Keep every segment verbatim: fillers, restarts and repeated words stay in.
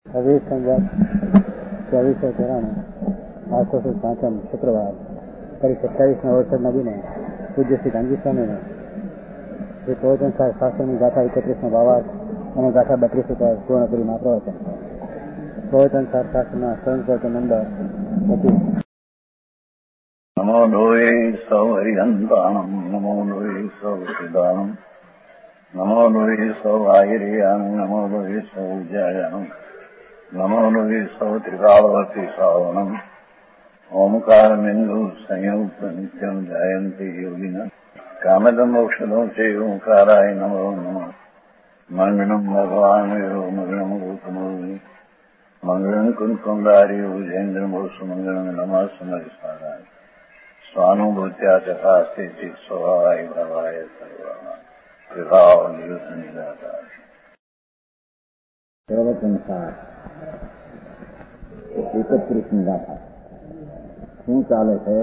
છવ્વીસ સંજાત ચોવીસો ચોરાણું આઠસો પાંચમ શુક્રવાર તારીખ સત્યાવીસના વરસાદના દિને પૂજ્ય શ્રી ગાંધી સ્વામીને જે પ્રવચન શાસ્ત્રની ગાથા એકત્રીસનો ભાવાર્થ અને ગાથા બત્રીસ ઉપર પૂર્ણ કરી માં પ્રવચન પ્રવચન શાસ્ત્રના સ્વયં નંબર હતી. નમો લોહે સૌ હરિહંતાણમ નમો લોહે સૌ સિદ્ધાણમ નમો લોહે સૌ આયર્યામ નમો લોહે સૌ જયામ નમો લોહે સૌ ત્રિકાળવતી શ્રાવણમ ઓમકાર બિંદુ સંયુક્ત નિત્યમ જાયંતી યોગિના કામદમ મોક્ષદો છે ઓંકારાય નમો નમઃ મંગળમ ભગવાન મંગળમ ગૌતમોની મંગળમ કુંકુંડારી ઉજેન્દ્રમોસુ મંગળમ નમઃ સમરિસ્વારાય સ્વાનુભૂત્યા ચકાસ્તે સ્વભાવાય ભાવાય સર્વા વિભાવ નિયુત નિરાકાર પ્રવચન સાર એકત્રીસની ગાથા શું ચાલે છે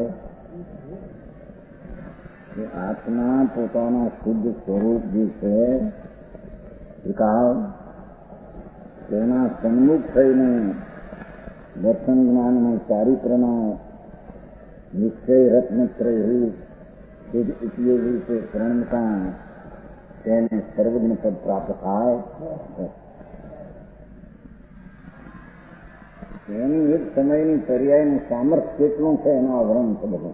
કે આત્મા પોતાના શુદ્ધ સ્વરૂપ જે છે વિકાસ તેના સન્મુખ થઈને દર્શન જ્ઞાનના ચારિત્રના નિશ્ચય રત્નત્રય રૂપ તે જ ઉપયોગી રીતે પ્રણમતા તેને સર્વજ્ઞ પદ પ્રાપ્ત થાય. એની એક સમયની પર્યાયનું સામર્થ્ય કેટલું છે એનો વર્ણન છે બધું.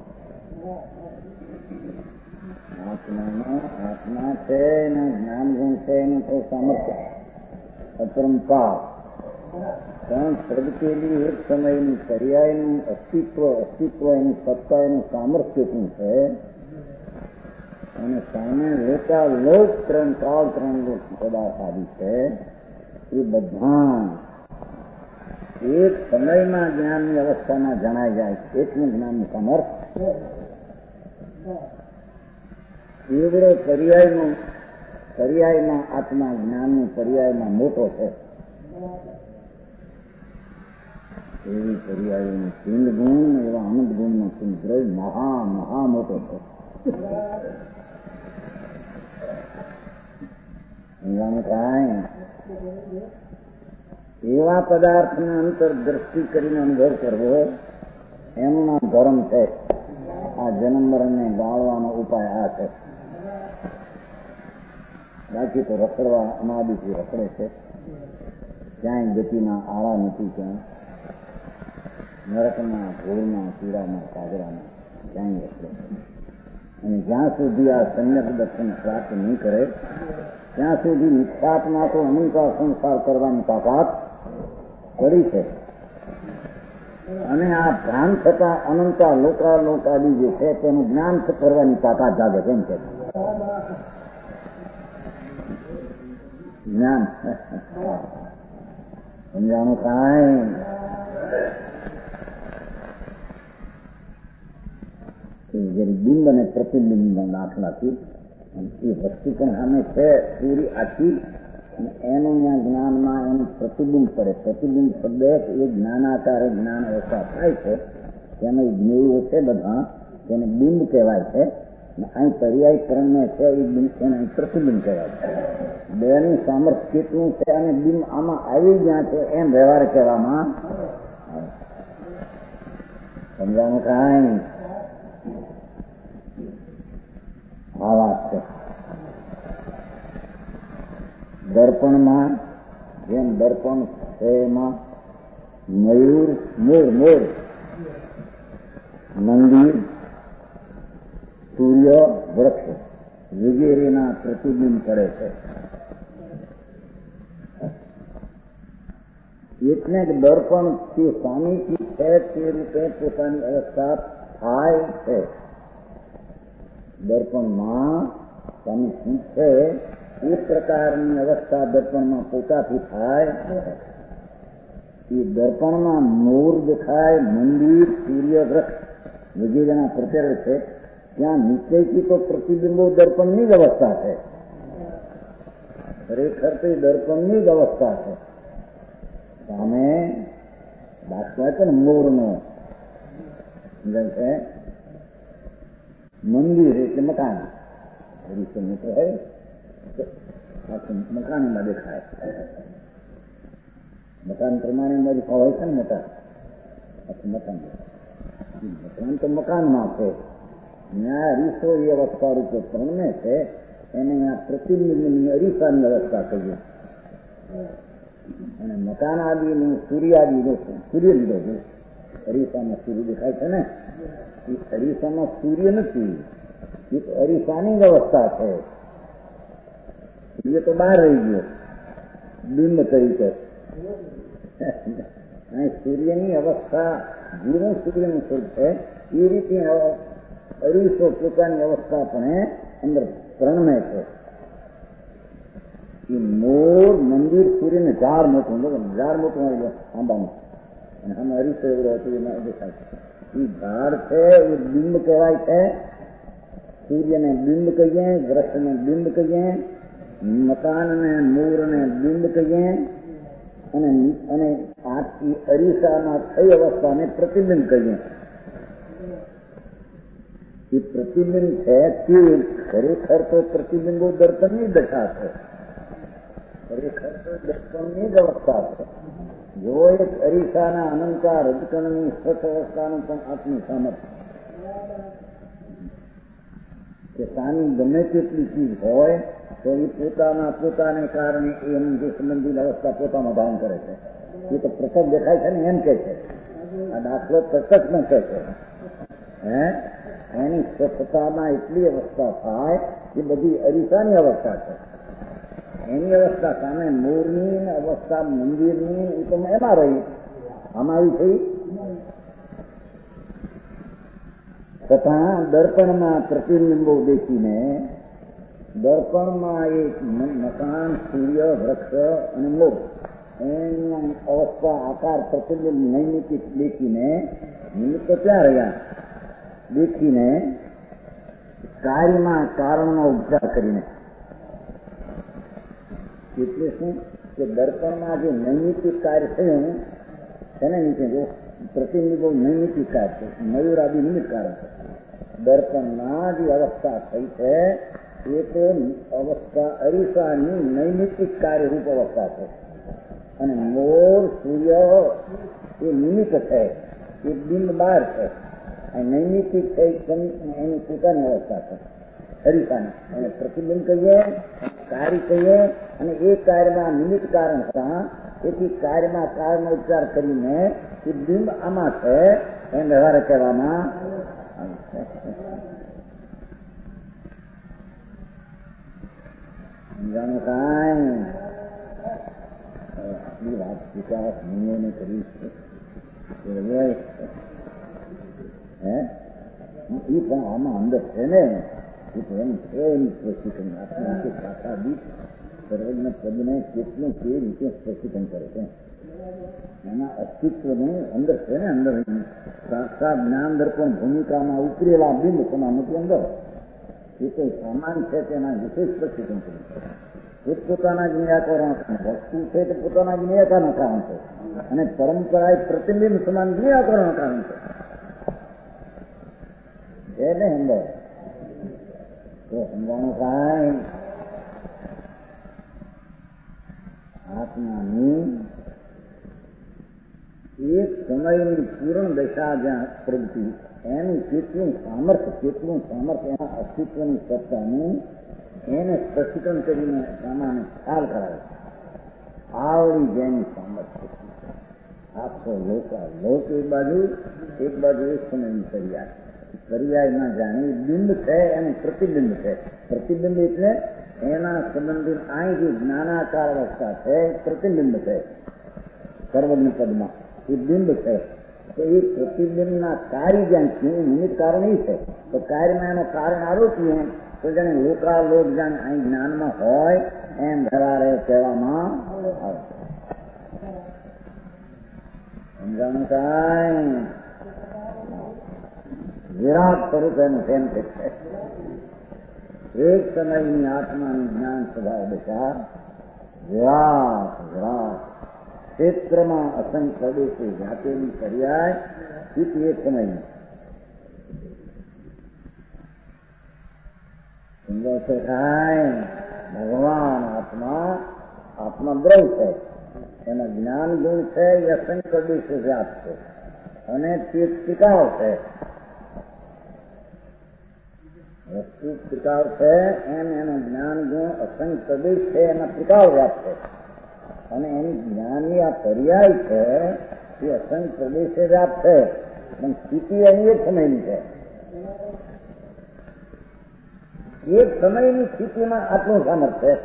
આત્માનો આત્મા છે એના જ્ઞાન ગુણ છે એનું તો સામર્થ્ય અપરંપાર પણ સદકેલી એક સમયની પર્યાયનું અસ્તિત્વ અસ્તિત્વ એની સત્તા એનું સામર્થ્ય કેટલું છે અને સામે રહેતા લોક ત્રણ કાળ ત્રણ લોક પદાર્થ આવી છે એ બધા એક સમયમાં જ્ઞાનની અવસ્થામાં જણાઈ જાય એટલું જ્ઞાનનું સામર્થ્ય એવડો પર્યાયનો પર્યાયમાં આત્મા જ્ઞાનનું પર્યાયમાં મોટો છે. એવી પર્યાયનું પિંડ ગુણ એવા અનંત ગુણનો સમુદ્ર મહા મહા મોટો છે. કાંઈ એવા પદાર્થના અંતર દ્રષ્ટિ કરીને અનુભવ કરવો એનું નામ ધર્મ છે. આ જન્મ મરણને ગાળવાનો ઉપાય આ છે. બાકી તો રખડવા અનાદિથી રખડે છે. ક્યાંય ગતિના આળા નથી. ક્યાંય નરકના ધૂળના પીડાના સાગરામાં ક્યાંય રખડે છે. અને જ્યાં સુધી આ સમ્યક દર્શન પ્રાપ્ત નહીં કરે ત્યાં સુધી નિષ્ઠાતમાં તો અનંતા સંસાર કરવાની તાકાત પડી છે. અને આ ભાન થતા અનંતા લોકા લોકાદી જે છે તેનું જ્ઞાન કરવાની તાકાત જાગે કેમ છે જ્ઞાન સમજાનું કાંઈ જયારે બિંબ અને પ્રતિબિંબ દાખલાથી એ વસ્તુ પણ સામે છે પૂરી આખી એનું ત્યાં જ્ઞાનમાં એનું પ્રતિબિંબ પડે. પ્રતિબિંબ શબ્દ એ જ્ઞાનાકારે જ્ઞાન અવસ્થા થાય છે તેમાં જ્ઞેયો છે બધા તેને બિંબ કહેવાય છે. અહીં પર્યાય કર્મ છે એ બિંબ એને પ્રતિબિંબ કહેવાય છે. બેનું સામર્થ્ય કેટલું છે અને બિંબ આમાં આવી ગયા છે એમ વ્યવહાર કહેવામાં સમજાનું કાંઈ આ વાત છે. દર્પણમાં જેમ દર્પણ છે એમાં મયુર મોર મોર મંદિર સૂર્ય વૃક્ષ વગેરેના પ્રતિબિંબ પડે છે. એટલે જ દર્પણ જે સ્વામીથી છે તે રૂપે પોતાની અવસ્થા થાય છે. દર્પણમાં સ્વામી શું છે એ પ્રકારની અવસ્થા દર્પણમાં પોતાથી થાય. એ દર્પણમાં મોર દેખાય, મંદિર, સૂર્ય, વૃક્ષ વગેરેના પ્રત્યય છે. ત્યાં નિશ્ચયથી તો પ્રતિબિંબો દર્પણની જ અવસ્થા છે. ખરેખર તો એ દર્પણની જ અવસ્થા છે. સામે દાખલા છે ને મોરનો છે મંદિર એટલે મકાન મોટો હોય મકાનમાં દેખાય. મકાન પ્રમાણે મારી હોય છે ને મોટા મકાન મકાન તો મકાનમાં છે, ત્યાં અરીસો એ અવસ્થા રૂપે પ્રણમે છે, એને આ પ્રતિબિંબની અરીસાની અવસ્થા કહીએ. અને મકાન આદિનું સૂર્યાદિનું સૂર્ય લીધો છે, અરીસામાં સૂર્ય દેખાય છે ને, એ અરીસામાં સૂર્ય નથી, એ તો અરીસાની જ અવસ્થા છે. સૂર્ય તો બહાર રહી ગયો બિંબ તરીકે. સૂર્યની અવસ્થા જીવન સૂર્યનું સ્વરૂપ છે, એ રીતે અરીસો પોતાની અવસ્થા પણ અંદર પ્રણમે છે. એ મોર મંદિર સૂર્યને ઝાડ મોટું ઝાડ મોટું આવી આંબાનું, અને આમાં અરીસો એવડો હતું એમાં દેખાય છે. એ ઝાડ છે એ બિંબ કહેવાય છે. સૂર્યને બિંબ કહીએ, વૃક્ષને બિંબ કહીએ, મકાનને મૂળને બિંબ કહીએ, અને અને આથી અરીસામાં થઈ અવસ્થાને પ્રતિબિંબ કહીએ. એ પ્રતિબિંબ છે તે ખરેખર તો પ્રતિબિંબો દર્પણની દશા છે, ખરેખર તો દર્પણની જ અવસ્થા છે. જો એક અરીસાના અનંકાર રજકણની સ્વચ્છ અવસ્થાનું પણ આપની સામર્થ્ય કે સાની ગમે તેટલી ચીજ હોય તો એ પોતાના પોતાને કારણે એની જે સંબંધિત અવસ્થા પોતામાં ધારણ કરે છે. એ તો પ્રસંગ દેખાય છે ને એમ કે છે, આ દાખલો પ્રસંગ ન કહે છે. હે એની સ્વચ્છતામાં એટલી અવસ્થા થાય એ બધી અરીસાની અવસ્થા છે. એની અવસ્થા સામે મોરની અવસ્થા મંદિરની એ તો એમાં રહી, આમાં આવી થઈ. તથા દર્પણમાં પ્રતિબિંબો દેખીને દર્પણમાં એક મકાન, સૂર્ય, વૃક્ષ અને મોર એની અવસ્થા આકાર પ્રતિબિંબ નૈમિતિક દેખીને નિમિત્ત ક્યાં રહ્યા દેખીને કાર્યમાં કારણનો ઉપચાર કરીને, એટલે શું કે દર્પણમાં જે નૈમિતિક કાર્ય થયું તેને નીચે જો પ્રતિનિધિ નૈમિતિક કાર્ય છે, મયુરાદિ નિમિત્ત કારણ છે. દર્પણમાં જે અવસ્થા થઈ છે એ તો અવસ્થા અરીસાની નૈમિતિક કાર્યરૂપ અવસ્થા છે, અને મોર સૂર્ય એ નિમિત્ત છે, એ બિંબ બહાર છે. નૈમિતિક એની પોતાની અવસ્થા છે અરીસાની, એને પ્રતિબિંબ કહીએ, કાર્ય કહીએ, અને એ કાર્યમાં નિમિત્ત કારણ હતા. એથી કાર્યમાં કારણનો ઉપચાર કરીને એ બિંબ આમાં છે એમ વ્યવહાર કહેવામાં આવે છે. સમજાણું કાંઈ? આટલી વાત વિકાસ નિર્ણયને કરી છે હે એ પણ આમાં અંદર છે ને, એ તો એમ છે એમ સ્પષ્ટીકરણ આપણી રીતે ભાષા દીઠ સર્વજ્ઞ પદને કેટલું કેવી રીતે સ્પષ્ટીકરણ કરે છે. એના અસ્તિત્વનું અંદર છે ને, અંદર સાક્ષાત જ્ઞાન દર્પણ ભૂમિકામાં ઉતરેલા બિંબ સમાન નથી અંદર. એ તો સામાન છે તેના વિશેષ સ્પષ્ટીકરણ કર્યું છે. પોતપોતાના જ નિરાકરણ વસ્તુ છે તે પોતાના જ નિરાકરણ કારણ છે, અને પરંપરા એ પ્રતિબિંબ સમાન નિરાકરણ કારણ છે. એને અંદર તો સમજાણું કાંઈ? આત્માની એક સમયની પૂર્ણ દશા જ્યાં પ્રગતિ એનું કેટલું સામર્થ્ય કેટલું સામર્થ્ય એના અસ્તિત્વની સત્તાનું એને સ્પષ્ટીકરણ કરીને સામાન્ય ખ્યાલ કરાવે. આવડી જેની સામર્થ્ય આખો લોક લોક એક બાજુ એક બાજુ એક સમયની પર્યાય પર્યાયમાં જાણે બિંબ છે અને પ્રતિબિંબ છે. પ્રતિબિંબ એટલે એના સંબંધિત અહીં જે જ્ઞાનાકાર અવસ્થા છે પ્રતિબિંબ છે. સર્વજ્ઞ પદમાં એ બિંબ છે. તો એ પ્રતિબિંબના કાર્ય જ્યાં છે નિમિત્ત કારણ એ છે. તો કાર્યમાં એનું કારણ આરોપીએ તો જાણે લોકાલોક જાણે અહીં જ્ઞાનમાં હોય એમ ધરારે કહેવામાં આવે. સમજાણું કાંઈ? વિરાટ સ્વરૂપ એનું કેમ છે. એક સમયની આત્માની જ્ઞાન સ્વભાવ દશા વિરાટ વિરાટ ક્ષેત્રમાં અસંખ્ય પ્રદેશે જાતેલી પર્યાય સ્થિતિ એક સમયની સમજાય છે. કાંઈ ભગવાન આત્મા આત્મા દ્રવ છે એમાં જ્ઞાન ગુણ છે એ અસંખ્ય દેશે વ્યાપ્ત છે અને તે ટીકાવ છે. વસ્તુ ટીકાવ છે એમ એનો જ્ઞાન ગુણ અસંખ્ય દેશ છે એમાં ટીકાવ વ્યાપ્ત છે અને એની જ્ઞાનની આ પર્યાય છે એ અસંખ્ય પ્રદેશે વ્યાપ્ત છે પણ સ્થિતિ એની એક સમયની છે. એક સમયની સ્થિતિમાં આટલું સામર્થ્ય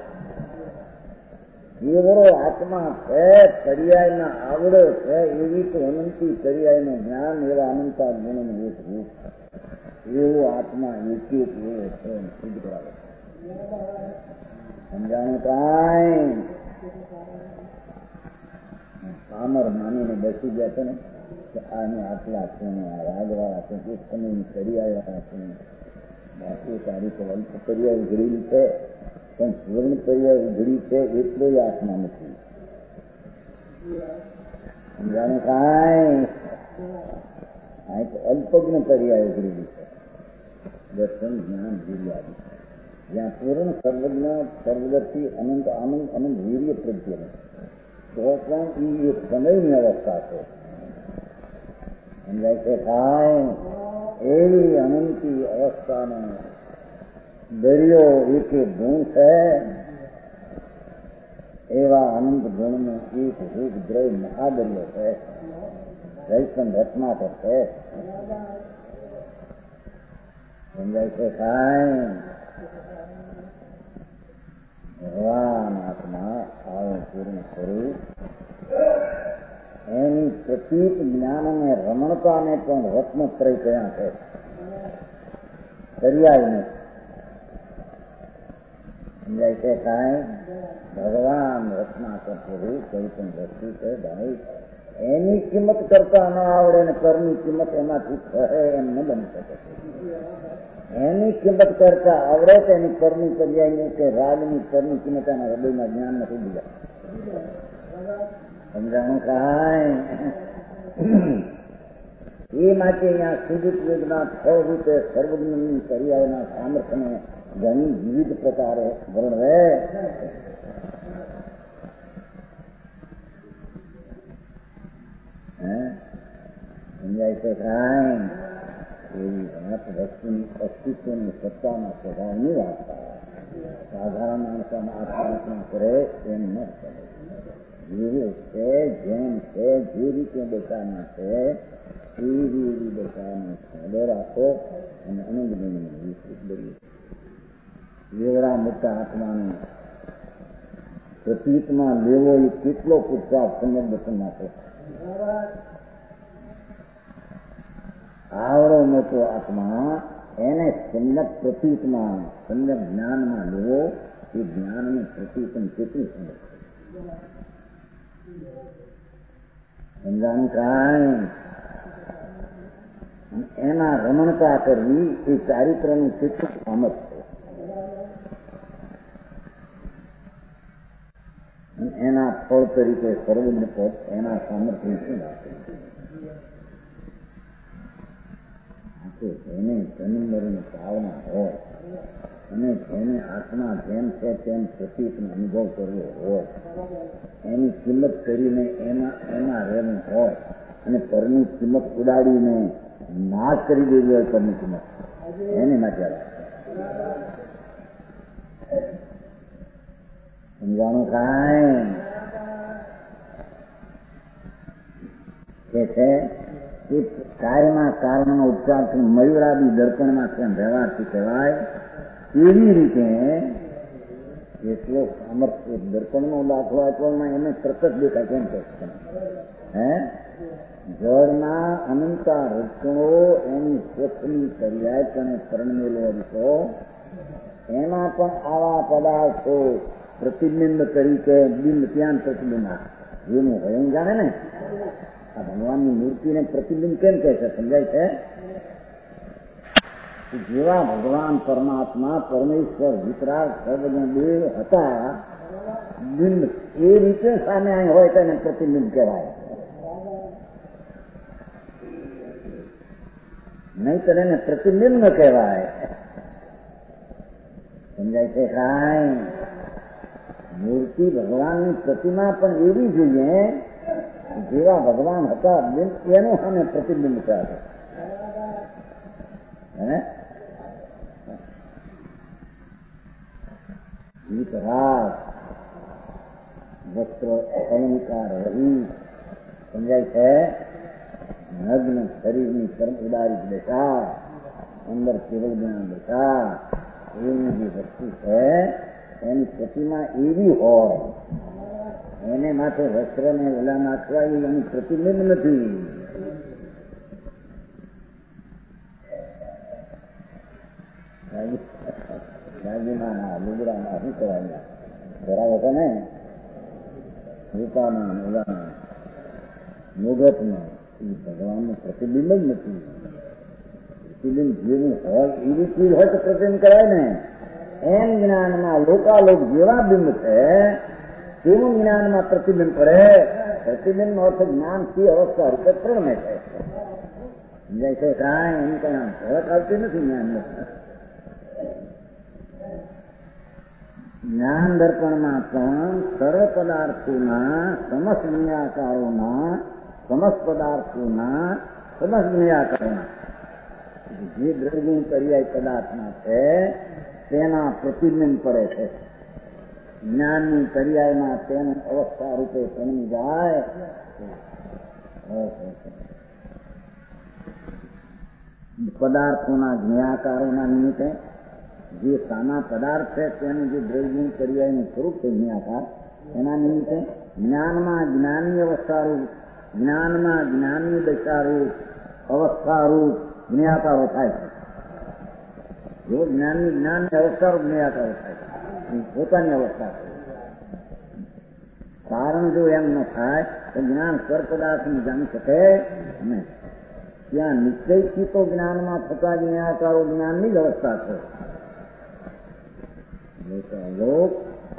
એવો આત્મા છે, પર્યાયના આવડે છે એવી તો અનંતી પર્યાયનું જ્ઞાન એવા અનંતા ગુણનું એક રૂપ એવો આત્મા એક એક એવો છે સિદ્ધ કરાવે. સમજાણું કાંઈ પામર માનીને બેસી ગયા છે ને કે આને આટલા છે ને આ રાજવાળા છે એક સમયની પર્યાય છે બાકી તારીખ અલ્પ પર્યાય ઉઘડી છે પણ પૂર્ણ પર્યાય ઉઘડી છે એટલો જ આત્મા નથી. સમજાણું કાંઈ આ તો અલ્પજ્ઞ પર્યાય ઉઘડી છે દર્શન જ્ઞાન વીર્યાદિ જ્યાં પૂર્ણ સર્વજ્ઞ સર્વગતિ અનંત આનંદ અનંત વીર્ય પ્રત્યે તો પણ એ એક સમયની અવસ્થા છે. સમજાય છે કાંઈ એવી અનંતી અવસ્થાનો દરિયો એક એક ગુણ છે એવા અનંત ગુણનો એક રૂપ દ્રય મહાદરિયો છે. વૈષ્ણવ રત્નાકર છે. સમજાય છે કાંઈ ભગવાન આત્મા આવું પૂર્ણ સ્વરૂપ એની પ્રતીક જ્ઞાન અને રમણતાને પણ રત્નત્રય કયા છે પર્યાયને. સમજાય છે કાંઈ ભગવાન રત્નાકર સ્વરૂપ કોઈ પણ વસ્તુ છે ભાઈ એની કિંમત કરતા ન આવડે ને પરની કિંમત એમાંથી થશે એમ ન બની શકે. એની કિંમત કરતા આવડે તો એની પરની પર્યાયની કે રાગની પરની કિંમત એના હૃદયમાં જ્ઞાન નથી બીજા. સમજાણું કાંઈ એ માટે અહીંયા સુદિત યોગના ફળ રૂપે સર્વજ્ઞની પર્યાયના સામર્થ્યને ઘણી વિવિધ પ્રકારે વર્ણવે. સમજાય છે કાંઈ એવી વાત વસ્તુની અસ્તિત્વની સત્તાના સ્વભાવની વાત સાધારણ માણસોમાં આત્મરક્ષણ કરે એમ ન કરે. જેવું છે જેમ છે જે રીતે દેખાના છે એવી એવી દેખાનો સાદો રાખો અને અનંતની વિસ્તૃત કરીએ. એવડા મોટા આત્માને પ્રતીતમાં લેવો એ કેટલો પુરસ્કાર સમર્થન નાખો. આવડો મોટો આત્મા એને સમ્યક પ્રતીતમાં સમ્યક જ્ઞાનમાં લેવો એ જ્ઞાનનું પ્રતીતન કેટલું સુંદર છે. સમજાણું કાંઈ એના રમણતા કરવી એ ચારિત્રનું કેટલું સામર્થ છે. એના ફળ તરીકે સર્વજ્ઞ પદ એના સામર્થ્ય શું રાખે. જેને જન્મની ભાવના હોય અને જેને આત્મા જેમ છે તેમ પ્રતીકનો અનુભવ કરવો હોય એની કિંમત કરીને એમાં એમાં રહેવું હોય અને પરની કિંમત ઉડાડીને નાશ કરી દેવી હોય પરની કિંમત એને માટે સમજાણું કાંઈ કે છે એ કાર્યના કારણનો ઉપચારથી મયુરાદી દર્પણમાં કેમ વ્યવહારથી કહેવાય એવી રીતે એટલો સામર્થ્ય દર્પણનો દાખલો આપવામાં એને પ્રકટ દેખાય કેમ કે હે જળના અનંતા રચણો એની સ્વચ્છની પર્યાયપણે પરણમેલો હતો એમાં પણ આવા પદાર્થો પ્રતિબિંબ તરીકે બિંબ ત્યાં પ્રતિબિંબ એનું હોય જાણે ને આ ભગવાનની મૂર્તિને પ્રતિબિંબ કેમ કહે છે સમજાય છે. જેવા ભગવાન પરમાત્મા પરમેશ્વર વિતરાગ સર્વજ્ઞ દેવ હતા બિંબ એ રીતે સામે અહીં હોય તેને પ્રતિબિંબ કહેવાય. નહીં તો એને પ્રતિબિંબ ન કહેવાય. સમજાય છે કાંઈ મૂર્તિ ભગવાનની પ્રતિમા પણ એવી જોઈએ જેવા ભગવાન હતા એનું સામે પ્રતિબિંબ ચાલે. હે ગીત રાગ વસ્ત્ર અલંકાર રહી સમજાય છે. નગ્ન શરીરની પરમ ઉદારી દશા, અંદર કેવળ જ્ઞાન દશા, એની જે વસ્તુ છે એની પ્રતિમા એવી હોય એને માથે વસ્ત્ર ને ઓલા નાખવા એની પ્રતિબિંબ નથી. દાગીનાના લુગડાના શું કહેવાય બરાબર છે ને, રૂપાના ઓલાના મુગતમાં એ ભગવાનનું પ્રતિબિંબ જ નથી. પ્રતિબિંબ જેવું હોય એવી ચીજ હોય તો પ્રતિબિંબ કરાય ને. એમ જ્ઞાનમાં લોકાલોક જેવા બિંબ છે તેવું જ્ઞાનમાં પ્રતિબિંબ પડે. પ્રતિબિંબ નો અર્થ જ્ઞાન થી અવસ્થા રૂપે પ્રણમે છે. સમજાય છે કાંઈ એમ કઈ ફરક આવતી નથી જ્ઞાન. જ્ઞાન દર્પણમાં પણ સર્વ પદાર્થોના સમસ્ત નિયાકારોના સમસ્ત પદાર્થોના સમસ્ત નિયાકારોના જે દ્રવ્ય પર્યાય પદાર્થમાં છે તેના પ્રતિબિંબ પડે છે. જ્ઞાનની પર્યાયમાં તેનું અવસ્થા રૂપે બની જાય. પદાર્થોના જ્ઞાકારોના નિમિત્તે જે સામા પદાર્થ છે તેનું જે દ્રવ્ય પર્યાયનું સ્વરૂપ છે જ્ઞાકાર, એના નિમિત્તે જ્ઞાનમાં જ્ઞાનની અવસ્થારૂપ, જ્ઞાનમાં જ્ઞાનની દશારૂપ અવસ્થારૂપ જ્ઞાકારો થાય છે. જો જ્ઞાનની જ્ઞાનની અવસ્થારૂપ જ્ઞાકારો થાય છે પોતાની અવસ્થા છે. કારણ જો એમ ન થાય તો જ્ઞાન સ્વર પદાર્થને જાણી શકે નહીં. ત્યાં નિશ્ચયથી તો જ્ઞાનમાં થતા જ્ઞાકારો જ્ઞાનની જ અવસ્થા છે. લોક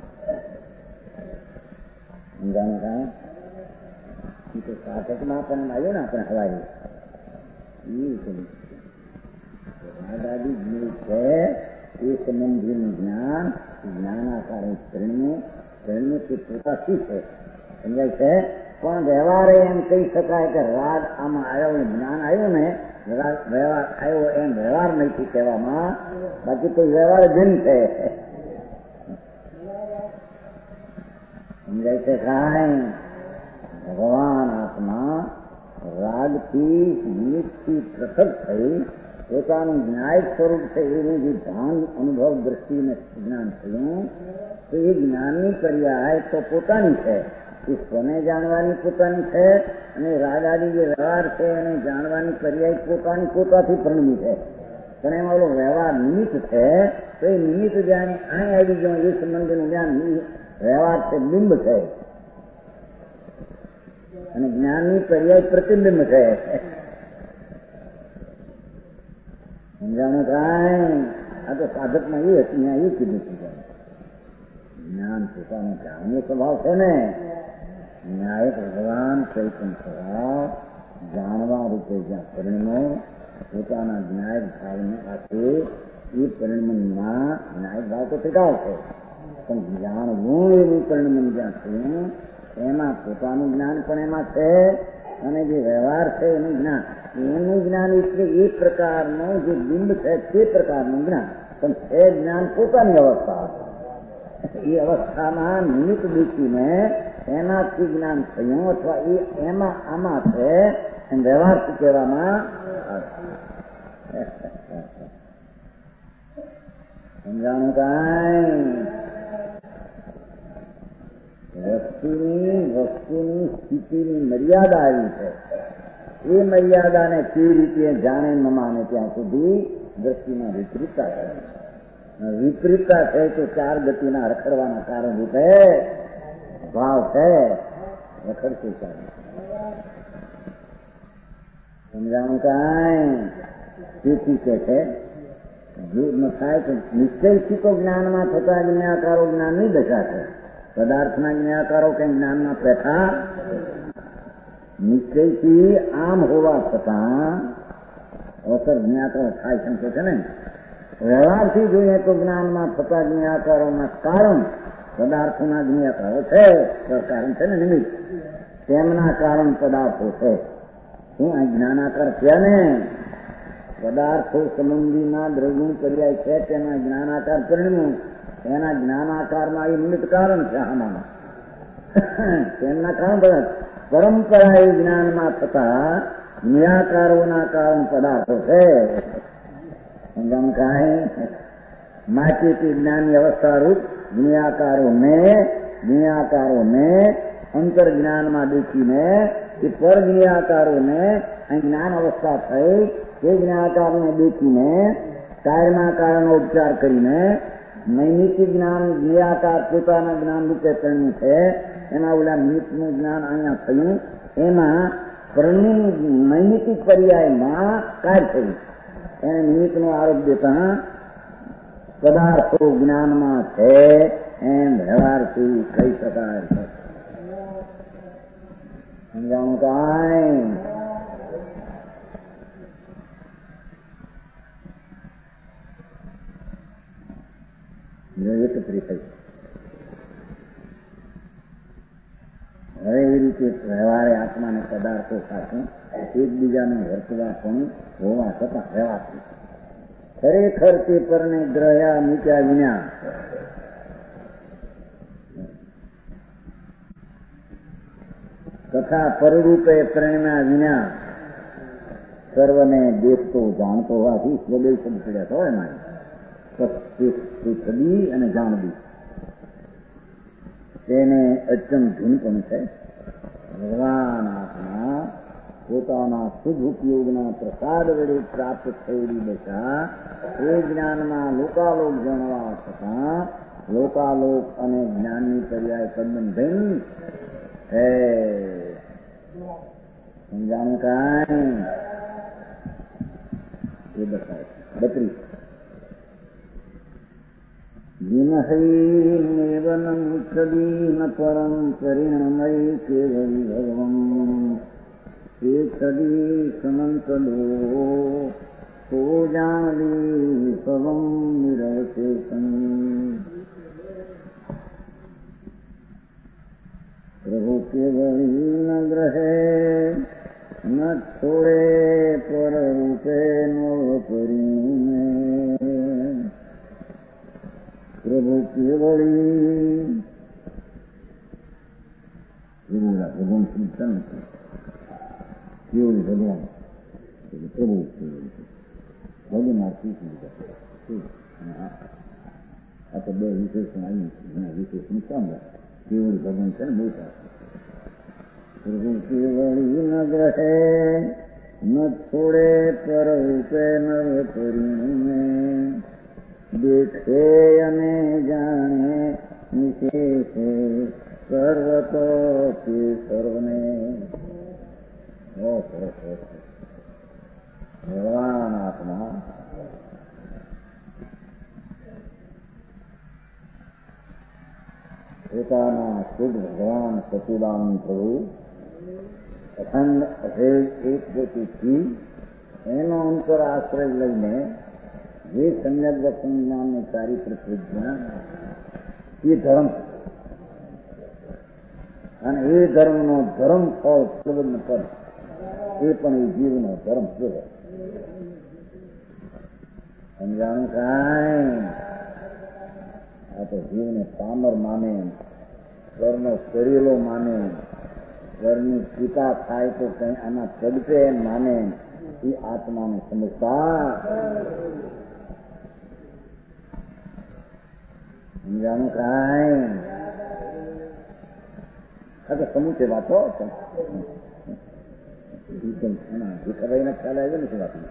સમજાને કાંઈ તો સાધકમાં પણ આવ્યો ને આપણે હવાઈ દાદી જે છે એ સંબંધીનું જ્ઞાન જ્ઞાનાકારે પરિણમે પરિણમે તે પોતાથી છે. સમજાય છે. પણ વ્યવહારે એમ કહી શકાય કે રાગ આમાં આવ્યો જ્ઞાન આવ્યું ને વ્યવહાર આવ્યો એમ વ્યવહાર નથી કહેવામાં. બાકી તો વ્યવહાર ભિન્ન છે. સમજાય છે કાંઈ ભગવાન આત્મા રાગથી નિમિત્તથી પૃથક થઈ પોતાનું ન્યાય સ્વરૂપ છે એનું જે ધ્યાન અનુભવ દ્રષ્ટિને જ્ઞાન થયું તો એ જ્ઞાનની પર્યાય તો પોતાની છે. એ સ્વને જાણવાની પોતાની છે અને રાગ આદિ જે વ્યવહાર છે એને જાણવાની પર્યાય પોતાની પોતાથી પ્રણમી છે. પણ એમાં ઓલો વ્યવહાર નિમિત્ત છે તો એ નિમિત્ત જાણે અહીં આવી ગયો એ સંબંધનું જ્ઞાન વ્યવહાર છે બિંબ છે અને જ્ઞાનની પર્યાય પ્રતિબિંબ છે. સમજાણું કાંઈ? આ તો સાધકમાં એ હતી ત્યાં એ કીધું છે જ્ઞાન પોતાનો જાણીય સ્વભાવ છે ને. ન્યાય ભગવાન ચૈતન્ય સ્વભાવ જાણવા રૂપે જ્યાં પરિણમો પોતાના ન્યાય ભાવને આપે એ પરિણમનમાં ન્યાય ભાવ તો ટીકાવ છે પણ જાણવું એવું પરિણમન જ્યાં થયું એમાં પોતાનું જ્ઞાન પણ એમાં છે અને જે વ્યવહાર છે એનું જ્ઞાન એનું જ્ઞાન એટલે એ પ્રકારનું જે બિંબ છે તે પ્રકારનું જ્ઞાન પણ છે જ્ઞાન પોતાની અવસ્થા. એ અવસ્થામાં નિમિત્ત દેખીને એનાથી જ્ઞાન થયું અથવા એ એમાં આમાં છે એમ વ્યવહારથી કહેવામાં સમજાણું કાંઈ? વસ્તુની વસ્તુની સ્થિતિની મર્યાદા આવી છે. એ મર્યાદાને કેવી રીતે જાણે ન માને ત્યાં સુધી દ્રષ્ટિમાં વિપરીતતા છે. વિપરીતતા છે તો ચાર ગતિના રખડવાના કારણ રૂપે ભાવ છે રખડતું ચાલે. સમજાણું કાંઈ? તેથી કે છે જો ન થાય તો નિશ્ચયથી તો જ્ઞાનમાં થતા જ્ઞાકારો જ્ઞાનની દશા છે. પદાર્થના જ્ઞાકારો કે જ્ઞાનના પ્રથા નિશ્ચયથી આમ હોવા છતાં અવસર જ્ઞાકારો થાય શકે છે ને. વ્યવહારથી જોઈએ તો જ્ઞાનમાં થતા જ્ઞાકારોના કારણ પદાર્થોના જ્ઞાતાઓ છે, કારણ છે ને નિમિત્ત, તેમના કારણ પદાર્થો છે. શું આ જ્ઞાનાકાર થયા ને? પદાર્થો સંબંધીના દ્રવ્ય પર્યાય છે, તેના જ્ઞાનાકાર પરિણમ્યું. એના જ્ઞાનાકારમાં એ નિમિત્ત કારણ છે. આમાં તેમના કારણ પરંપરા એ જ્ઞાનમાં થતા નિરાકારોના કારણ પદાર્થો છે. સમજાણું કાંઈ? માટીથી જ્ઞાનની અવસ્થા રૂપ જ્ઞાકારોને જ્ઞાકારોને અંતર જ્ઞાનમાં દેખીને એ પર જ્ઞાકારોને જ્ઞાન અવસ્થા થઈ તે જ્ઞાકારને દેખીને કાયના કારણનો ઉપચાર કરીને નૈમિતિક જ્ઞાન જ્ઞાકાર પોતાના જ્ઞાન રૂપે પરિણ્યું છે. એના ઓલા નિમિત્તનું જ્ઞાન અહીંયા થયું. એમાં પરણી નૈમિતિક પર્યાયમાં કાર્ય થયું. એને નિમિત્તનો આરોપ દેતા પદાર્થો જ્ઞાનમાં છે એમ વ્યવહારથી કહી શકાય છે. સમજાણું કાંઈ? એકત્રી થઈ. હવે એ રીતે વ્યવહારે આત્માને પદાર્થો સાથે એકબીજાને વર્તવા પણ હોવા છતાં વ્યવહારથી ખરેખર તે પરને ગ્રહ્યા મૂક્યા વિના તથા પરરૂપે પ્રેરણા વિના સર્વને દેખતો જાણતો હોવાથી સ્વદેવ શબ્દ પડ્યા હોય મારી છબી અને જાણવી તેને અચમ ધૂન પણ છે. ભગવાન આત્મા પોતાના શુદ્ધ ઉપયોગના પ્રસાદ વડે પ્રાપ્ત થયેલી દશા એ જ્ઞાનમાં લોકાલોક જાણવા છતાં લોકાલોક અને જ્ઞાનની પર્યાય સંબંધન હે. સમજાણું કાંઈ? એ બતાવે બત્રીસ વિનહૈનેવનમ છદીન પરમ પરિણમય કેવલ ભગવમ એ છદી સમંતલો તો જાણવી પવમ નિરચેતન. પ્રભુ કેવળી ન ગ્રહે ન છોડે પર રૂપે નવ પરિણે. પ્રભુ કેવળી ભગવાન ચિંતન કેવળી ભગવાન પ્રભુ કેવળી ભગવાન આ તો બે વિશેષણ આવી ઘણા વિશેષણ સાંભળ્યા. કેવળી ભગવાન છે ને બોલતા પ્રભુ કેવળી ન ગ્રહે ન છોડે પર રૂપે નવ પરિણે. દેખે અને જાણે નિશેષે સર્વતો તે સર્વને. ભગવાન આત્મા પોતાના શુદ્ધ ભગવાન સચિદાન પ્રભુ અખંડ અભેદ એક ગતિથી એનો અંતર આશ્રય લઈને જે સમ્યક દર્શન જ્ઞાનને ચારિત્ર પ્રજ્ઞા એ ધર્મ અને એ ધર્મનો ધર્મ ફળ પ્રબંધ પદ એ પણ એ જીવનો ધર્મ છે. સમજાણું કાંઈ? આ તો જીવને પામર માને, સ્વરનો કરેલો માને, સ્વરની પિતા થાય તો કઈ આના ચડશે એમ માને એ આત્માને સમજતા. સમજાણું કાંઈ? આ તો સમૂચે વાતો ભીખાભાઈને ખ્યાલ આવ્યો નથી વાત.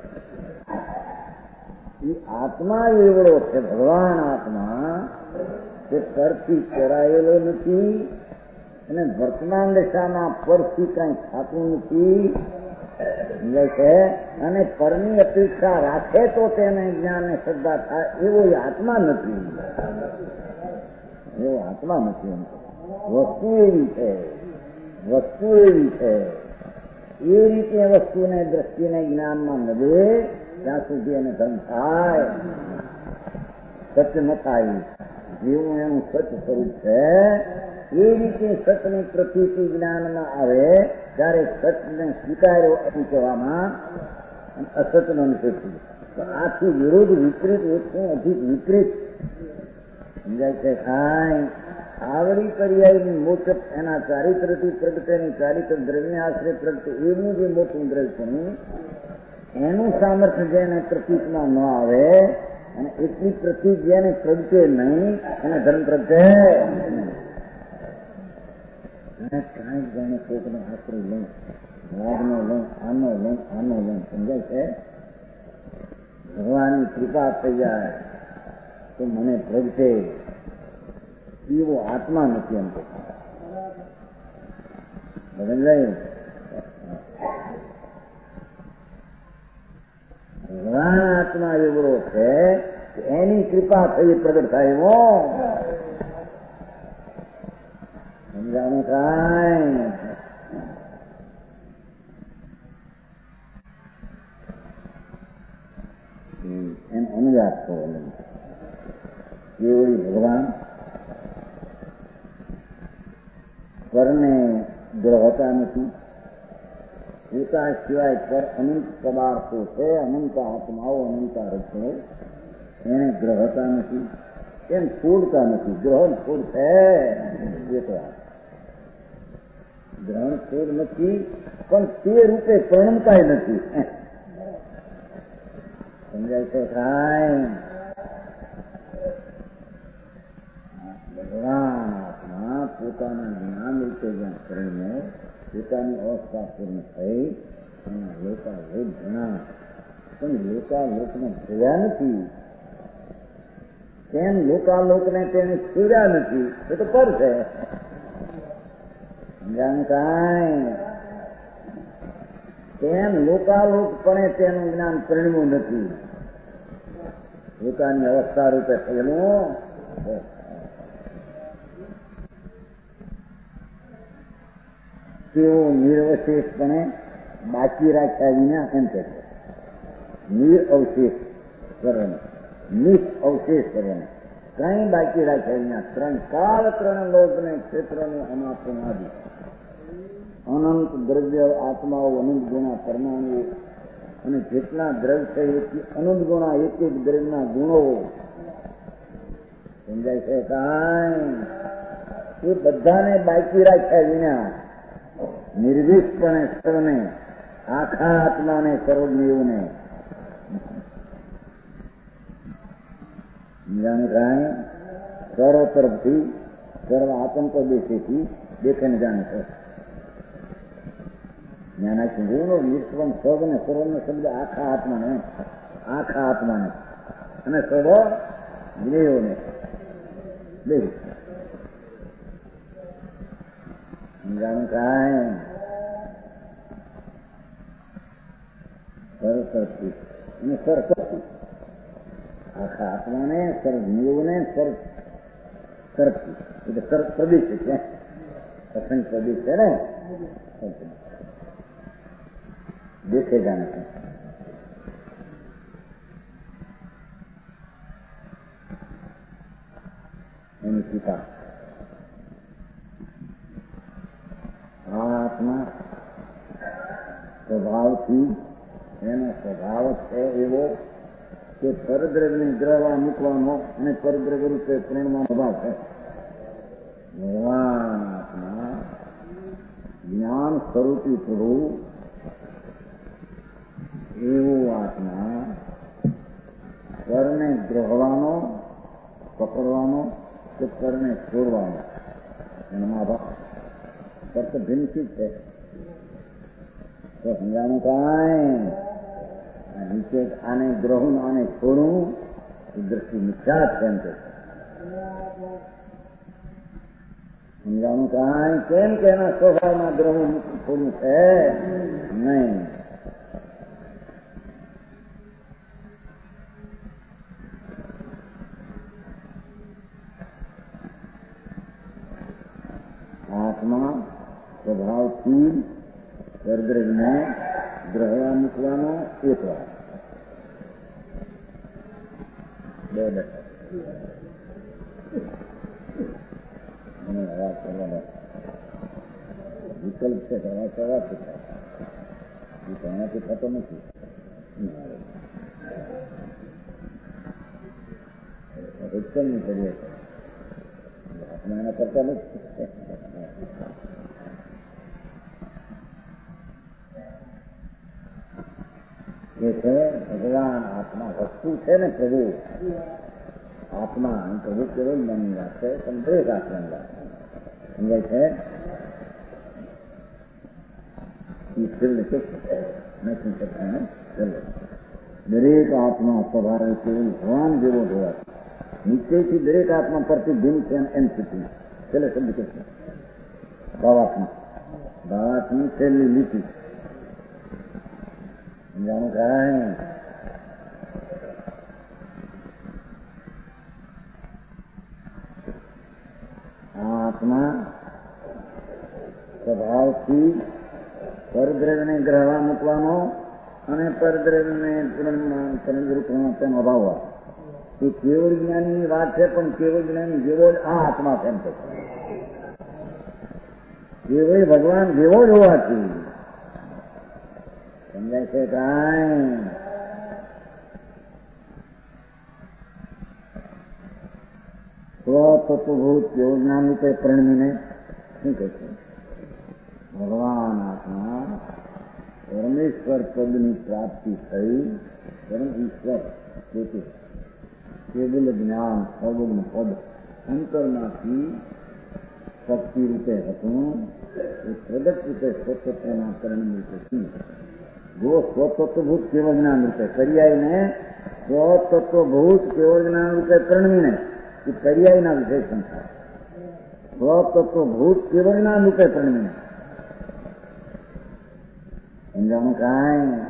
એ આત્મા એવડો છે, ભગવાન આત્મા તે પરથી કરાયેલો નથી અને વર્તમાન દશાના પરથી કઈ થતું નથી છે. અને પરની અપેક્ષા રાખે તો તેને જ્ઞાન ને શ્રદ્ધા થાય એવો એ આત્મા નથી. એવો આત્મા નથી. વસ્તુ એવી છે, વસ્તુ એવી છે. એ રીતે વસ્તુને દ્રષ્ટિને જ્ઞાનમાં નડે ત્યાં સુધી એને ધન થાય, સત્ય ન થાય. જેવું એનું સત સ્વરૂપ છે એ રીતે સતની પ્રતીતિ જ્ઞાનમાં આવે ત્યારે સતને સ્વીકાર્યો એમ કહેવામાં અસતનો નિષેધ થઈ. તો આથી વિરોધ વિપરીત એકથી અધિક વિપરીત સમજાય છે. કાંઈ આવડી પર્યાયની મોટપ એના ચારિત્રથી પ્રગટે એની ચારિત્ર દ્રવ્યને આશ્રય પ્રગટે એવું જે મોટું દ્રવ્ય છે એનું સામર્થ્ય જેને પ્રતીકમાં ન આવે અને એટલી પ્રતીક જેને પ્રગટે નહીં એને ધર્મ પ્રગટે. કાંઈક જાણે કોકનો આશ્રય લઉં, વાઘનો લઉં, આનો લઉં, આનો લઉં, સમજાય છે. ભગવાનની કૃપા થઈ જાય તો મને પ્રગટે એવો આત્મા નથી એમ કે સમજાય. ભગવાન આત્મા એવડો છે કે એની કૃપા થઈ પ્રગટ થાય એવો સમજાણું. કાંઈ એમ અનુવાદ કરો કેવળી ભગવાન પરને ગ્રહતા નથી. પોતા સિવાય પર અનંત પદાર્થો છે, અનંત આત્માઓ, અનંત રચનો એને ગ્રહતા નથી, એમ છોડતા નથી. ગ્રહણ છોડ છે એક વાત, ગ્રહણ છોડ નથી પણ તે રૂપે પરિણમતા નથી. સમજાય છે. કાંઈ ભગવાન આત્મા પોતાના જ્ઞાન રીતે જ્યાં કરીને પોતાની અવસ્થા પૂર્ણ થઈ એના લોકાલોક ઘણા પણ લોકાલોકને જોયા નથી, તેમ લોકાલોકને તેને છોડ્યા નથી. એ તો પર છે. સમજાયું. કાંઈ તેમ લોકાલોકપણે તેનું જ્ઞાન પરિણમ્યું નથી. પોતાની અવસ્થા રૂપે થયેલું તેઓ નિરવશેષપણે બાકી રાખ્યા વિના એમ કહે છે. નિરઅવશેષ કરવાનું, નિષ અવશેષ કરવાનું, કઈ બાકી રાખ્યા વિના ત્રણ કાળ ત્રણ લોકને ક્ષેત્રનું અમાપન આદિ અનંત દ્રવ્ય આત્માઓ, અનંત ગુણા પરમાણુઓ અને જેટલા દ્રવ્ય છે એટલી અનંત ગુણા એક એક દ્રવ્યના ગુણો સમજાય છે. કાંઈ એ બધાને બાકી રાખ્યા વિના નિર્વિષપણે સર્વને આખા આત્માને સર્વજીવને જાણે સર્વ તરફથી સર્વ આતંક દેશેથી દેખેને જાણે છે. જ્ઞાનાથી ગુણો નિષ્પણ સર્વ ને સર્વનો શબ્દ આખા આત્માને, આખા આત્માને અને સર્વ જ્ઞેયોને બે સમજાણું. કાંઈ સરસ્વતી અને સરસ્વતી આખા આત્માને સર્વ જ્ઞેયોને સર્વ તરફથી એટલે સર્વ પ્રદેશ છે, અસંગ પ્રદેશ છે ને દેખે જાણે છે. એની કૃપા આત્મા સ્વભાવથી એનો સ્વભાવ છે એવો કે પરદ્રવ્યને ગ્રહવા મૂકવાનો અને પરદ્રવ્ય રૂપે પ્રેરણવાનો ભાવ છે. ભગવાન આત્મા જ્ઞાન સ્વરૂપી પ્રભુ એવો આત્મા પરને ગ્રહવાનો, પકડવાનો કે પરને છોડવાનો એમાં ભાવ ફક્ત ભિન્નથી છે. તો સમજાનું. કાંઈ નીચે આને ગ્રહું આને છોડવું એ દ્રષ્ટિ મિથ્યા છે એમ કે સમજાનું. કાંઈ કેમ કે એના સ્વભાવમાં ગ્રહું છોડવું છે નહીં. આત્મા સ્વભાવથી પરદ્રવ્યને ગ્રહવા મૂકવાનો એક વાર બે બેઠા એને અવાજ કરવાનો વિકલ્પ છે, અવાજ કરવાથી થાય, એ તો એનાથી થતો નથી. ઉત્તમની કરીએ આપણે એના કરતા નથી. એ છે ભગવાન આત્મા વસ્તુ છે ને પ્રભુ આત્મા પ્રભુ કેવલ મનની વાત છે, પણ દરેક આત્માની વાત સમજાય છે. નથી શકતા ને ચલો દરેક આત્મા સ્વભાવ કેવલ ભગવાન જેવો જોવા નીચેથી દરેક આત્મા પ્રતિબિંબ છે એમ સ્થિતિ ચલે શબ્દ કે ભાવાત્મા ભાવાત્મની છેલ્લી લીટી સમજાનું કારણ આ આત્મા સ્વભાવથી પરદ્રવ્યને ગ્રહવા મૂકવાનો અને પરદ્રવ્યને રૂપમાં તેનો અભાવ એ કેવળ જ્ઞાનની વાત છે, પણ કેવળ જ્ઞાની જેવો જ આ આત્મા છે એમ છે. કેવળ ભગવાન જેવો જ હોવાથી સમજાય છે. કાંઈ સ્વતત્વભૂત કેવળ જ્ઞાન રૂપે પરિણમીને શું કહે છે? ભગવાન આત્મા પરમેશ્વર પદની પ્રાપ્તિ થઈ, પરમ ઈશ્વર પોતે કેવલ જ્ઞાન સર્વજ્ઞ પદ અંતરમાંથી શક્તિ રૂપે હતું, એ પ્રગટ રૂપે સ્વતત્વના પરિણમી હતી. જો સ્વતત્વભૂત કેવળ જ્ઞાન રૂપે પર્યાયને સ્વતત્વભૂત કેવળ જ્ઞાન રૂપે પરિણમીને એ પર્યાયના વિશેષણ થાય. સ્વતત્વભૂત કેવળ જ્ઞાન રૂપે પરિણમીને સમજાણું કાંઈ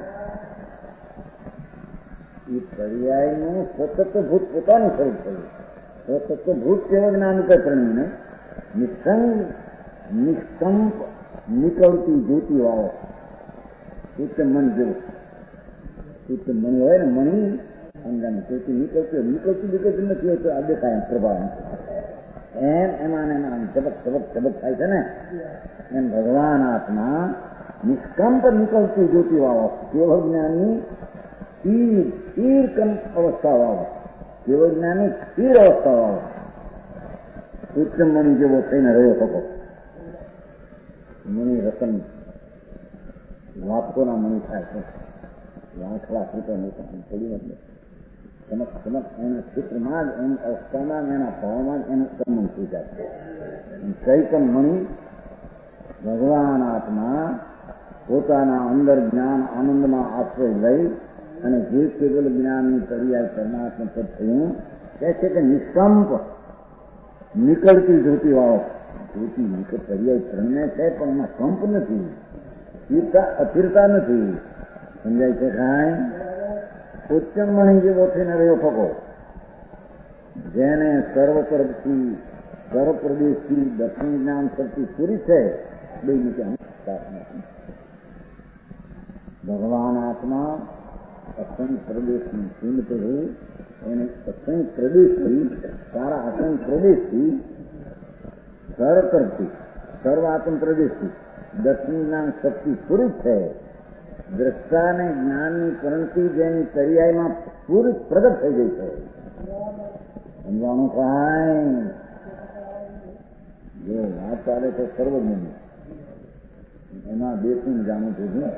એ પર્યાયનું સ્વતત્વભૂત પોતાનું સ્વરૂપ થયું. સ્વતત્વભૂત કેવળ જ્ઞાન રૂપે પરિણમીને નિસંગ નિષ્કંપ નીકળતી જ્યોતિ વાળો ઉત્તમ મણ જેવું ઉત્તમ મણી હોય ને મણી અંગાની જ્યોતિ નીકળતી નીકળતી નીકળતી નથી હોતો આ દેખાય પ્રભાવ એમ એમાં એમાં ઝબક ઝબક ઝબક થાય છે ને એમ ભગવાન આત્મા નિષ્કંપ નીકળતી જ્યોતિ વાળો કેવળ જ્ઞાની તીર તીર કંપ અવસ્થા વાળો કેવળ જ્ઞાની તીર અવસ્થા વાળો ઉત્તમ મણી જેવો થઈને રહ્યો શકો. મણી રતન લાખોના મણી થાય છે, લાખ લાખ રૂપિયા પડી નથી. ચમક ચમક એના ક્ષેત્રમાં જ એની અવસ્થામાં એના ભાવમાં જ એનું કર્મ થઈ જાય છે. કઈ પણ મણી ભગવાન આત્મા પોતાના અંદર જ્ઞાન આનંદમાં આશ્રય લઈ અને જે કેવલ જ્ઞાનની પર્યાય પરમાત્મા પદ થયું કહે છે કે નિષ્કંપ નીકળતી જ્યોતિ વાળો જ્યોતિ નીકળ પર્યાય પ્રણ્ય છે, પણ એમાં કંપ નથી, સ્થિરતા અસ્થિરતા નથી. સમજાય છે કાંઈ? ઉત્તમ મણી જેવો થઈને રહ્યો ફકો જેને સર્વ તરફથી સર્વ પ્રદેશથી દક્ષિણ જ્ઞાન શક્તિ પૂરી છે. બે નીચે ભગવાન આત્મા અસંખ્ય પ્રદેશની સીમિત હોય એને અસંખ્ય પ્રદેશથી સારા અસંખ્ય પ્રદેશથી સર્વ તરફથી સર્વ આત્મ પ્રદેશથી દક્ષિણ જ્ઞાન શક્તિ પૂરી છે. દ્રષ્ટાને જ્ઞાનની કરંતિ જેની પર્યાયમાં પૂરી પ્રગટ થઈ ગઈ છે. સમજાણું કાંઈ? જો વાત ચાલે તો સર્વજ્ઞની એમાં દેશનું જાણવું જોઈએ.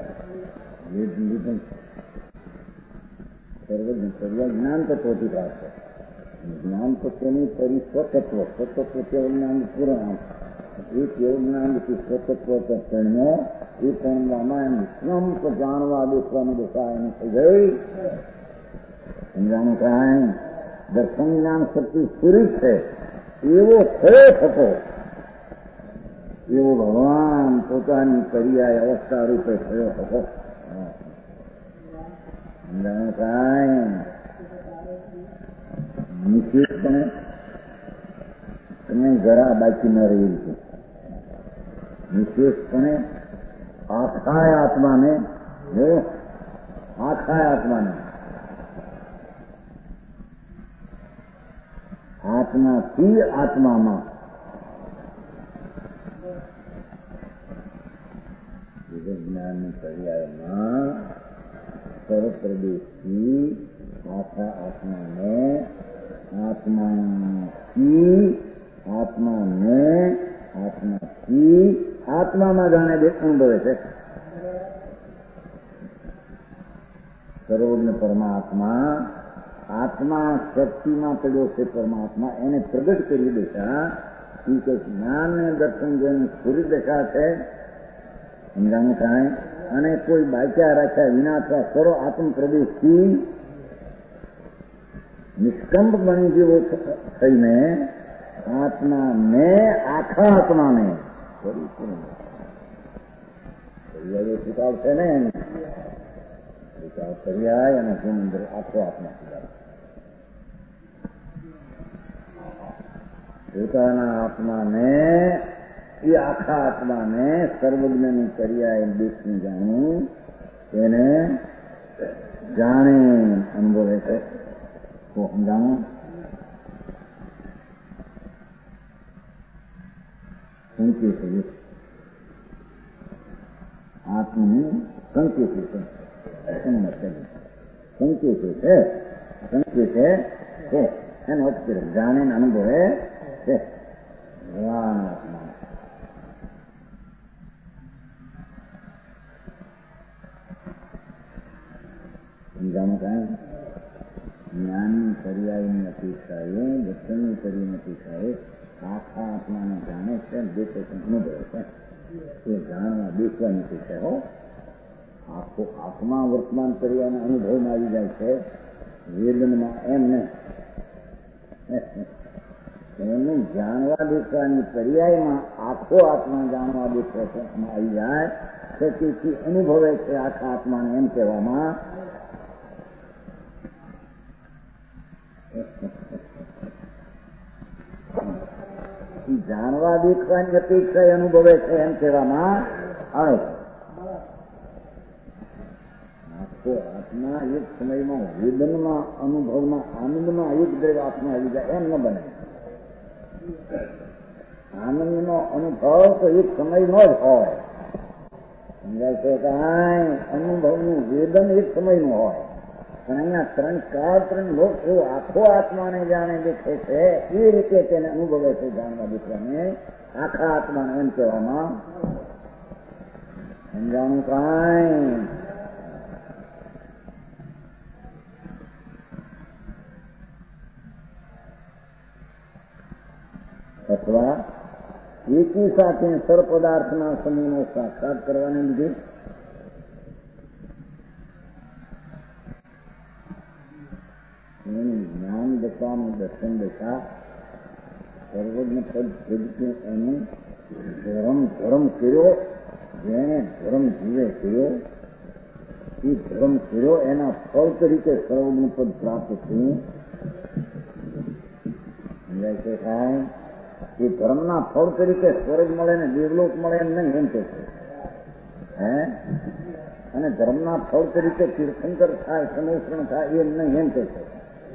સર્વજ્ઞ સર્વ જ્ઞાન તત્વથી પ્રાપ્ત જ્ઞાન તત્વની પરી સ્વતત્વ સ્વતત્વ કેવળ જ્ઞાન પૂર્ણ એ કેવળ જ્ઞાન સ્વતત્વ પરિણ્યો એ પરિણવામાં એમ સ્વંપ જાણવા દેખવાની દશા એની થઈ ગઈ. સમજાણું કાંઈ? દર્શન જ્ઞાન શક્તિ પૂરી છે એવો થયો થતો એવો ભગવાન પોતાની પર્યાય અવસ્થા રૂપે થયો હતો. સમજાણું કાંઈ? નિશ્ચિતપણે તમે જરા બાકી ન રહી છે. નિશ્ચિતપણે આખાય આત્માને જો આખાય આત્માને આત્માથી આત્મામાં જ્ઞાનની પર્યાયમાં સર્વપ્રદેશથી આખા આત્માને આત્માથી આત્માને આત્માથી આત્મામાં જાણે બે અનુભવે છે. સર્વજ્ઞ પરમાત્મા આત્મા શક્તિમાં પડ્યો છે. પરમાત્મા એને પ્રગટ કરી દેતા એ કે જ્ઞાન ને દર્શન જેની પૂરી દશા છે સમજાણું કાંઈ અને કોઈ બાક્યા રાખ્યા વિના અથવા સર્વ આત્મ પ્રદેશથી નિષ્કંપ બની જેવો થઈને આત્માને આખા આત્માને પર્યાય સ્વીકાર છે ને સ્વીકાર પર્યાય અને અંદર આખો આત્મા સ્વીકાર પોતાના આત્માને એ આખા આત્માને સર્વજ્ઞની પર્યાય દેખી જાણવું એને જાણે અનુભવે છે. તો સમજાણું સંકેત છે આત્મનું સંકેત છે સંકેત છે સંકેત છે એનો અક્ષર જાણે અનુભવે છે. ભગવાન આત્મા સમજાણું કાંઈ જ્ઞાનની પર્યાયની અપેક્ષાએ દર્શનની પર્યાયની અપેક્ષાએ આખા આત્માને જાણે છે દેખે છે અનુભવે છે. એ જાણવા દેખવાની અપેક્ષા હો આખો આત્મા વર્તમાન પર્યાયના અનુભવમાં આવી જાય છે. વેદનમાં એમ ને એનું જાણવા દેખવાની પર્યાયમાં આખો આત્મા જાણવા દેખવામાં આવી જાય છે. તેથી અનુભવે છે આખા આત્માને એમ કહેવામાં જાણવા દેખવાની અપેક્ષા અનુભવે છે એમ કહેવામાં આવે છે. આખો આત્મા એક સમયમાં વેદનમાં અનુભવમાં આનંદમાં એક દેવ આત્મા આવી જાય એમ ન બને. આનંદનો અનુભવ તો એક સમયનો જ હોય. સમજાય છે કાંઈ અનુભવનું વેદન એક સમયનું હોય પણ અહીંયા ત્રણ ચાર ત્રણ લોક એવો આખો આત્માને જાણે દેખે છે એ રીતે તેને અનુભવે છે. જાણવા દેખવાને આખા આત્માને એમ કહેવામાં સમજાણું કાંઈ અથવા એકી સાથે સર્વ પદાર્થના સમૂહનો સાક્ષાત કરવાને લીધે જ્ઞાન દશાનું દર્શન દશા સર્વજ્ઞ પદ પદથી એનું ધર્મ ધર્મ કર્યો જેને ધર્મ જીવે કર્યો એ ધર્મ કર્યો એના ફળ તરીકે સર્વજ્ઞ પદ પ્રાપ્ત થયું. સમજાય છે કાંઈ એ ધર્મના ફળ તરીકે સ્વર્ગ મળે ને દેવલોક મળે એમ નહીં એમ કે છે હે અને ધર્મના ફળ તરીકે તીર્થંકર થાય સમોષણ થાય એમ નહીં એમ કે છે.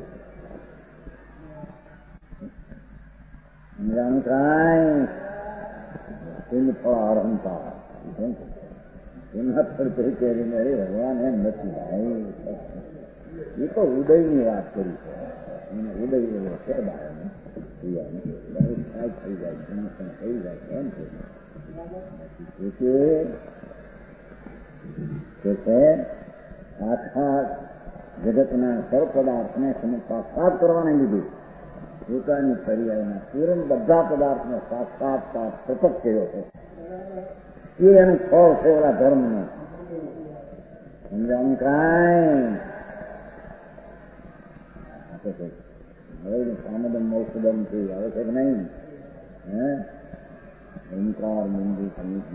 સમજાણું કાંઈ તેનું ફળ અરહંતા એના ફળ તરીકે અરે ભગવાન એમ નથી ભાઈ એ તો ઉદયની વાત કરી છે. એને ઉદય એવો છે બાળને થાય થઈ જાય સમોષણ થઈ જાય એમ છે. આખા જગતના સર્વ પદાર્થને સાક્ષાત કરવાને લીધે પોતાની પર્યાયના પૂર્ણ બધા પદાર્થનો સાક્ષાત્કાર સતત કર્યો છે. એ એનું ફળ છે ઓલા ધર્મનું. સમજાવું કાંઈ હવે સામદમ મૌસદમ થી આવે છે કે નહીં હે ઓમકાર મંદિર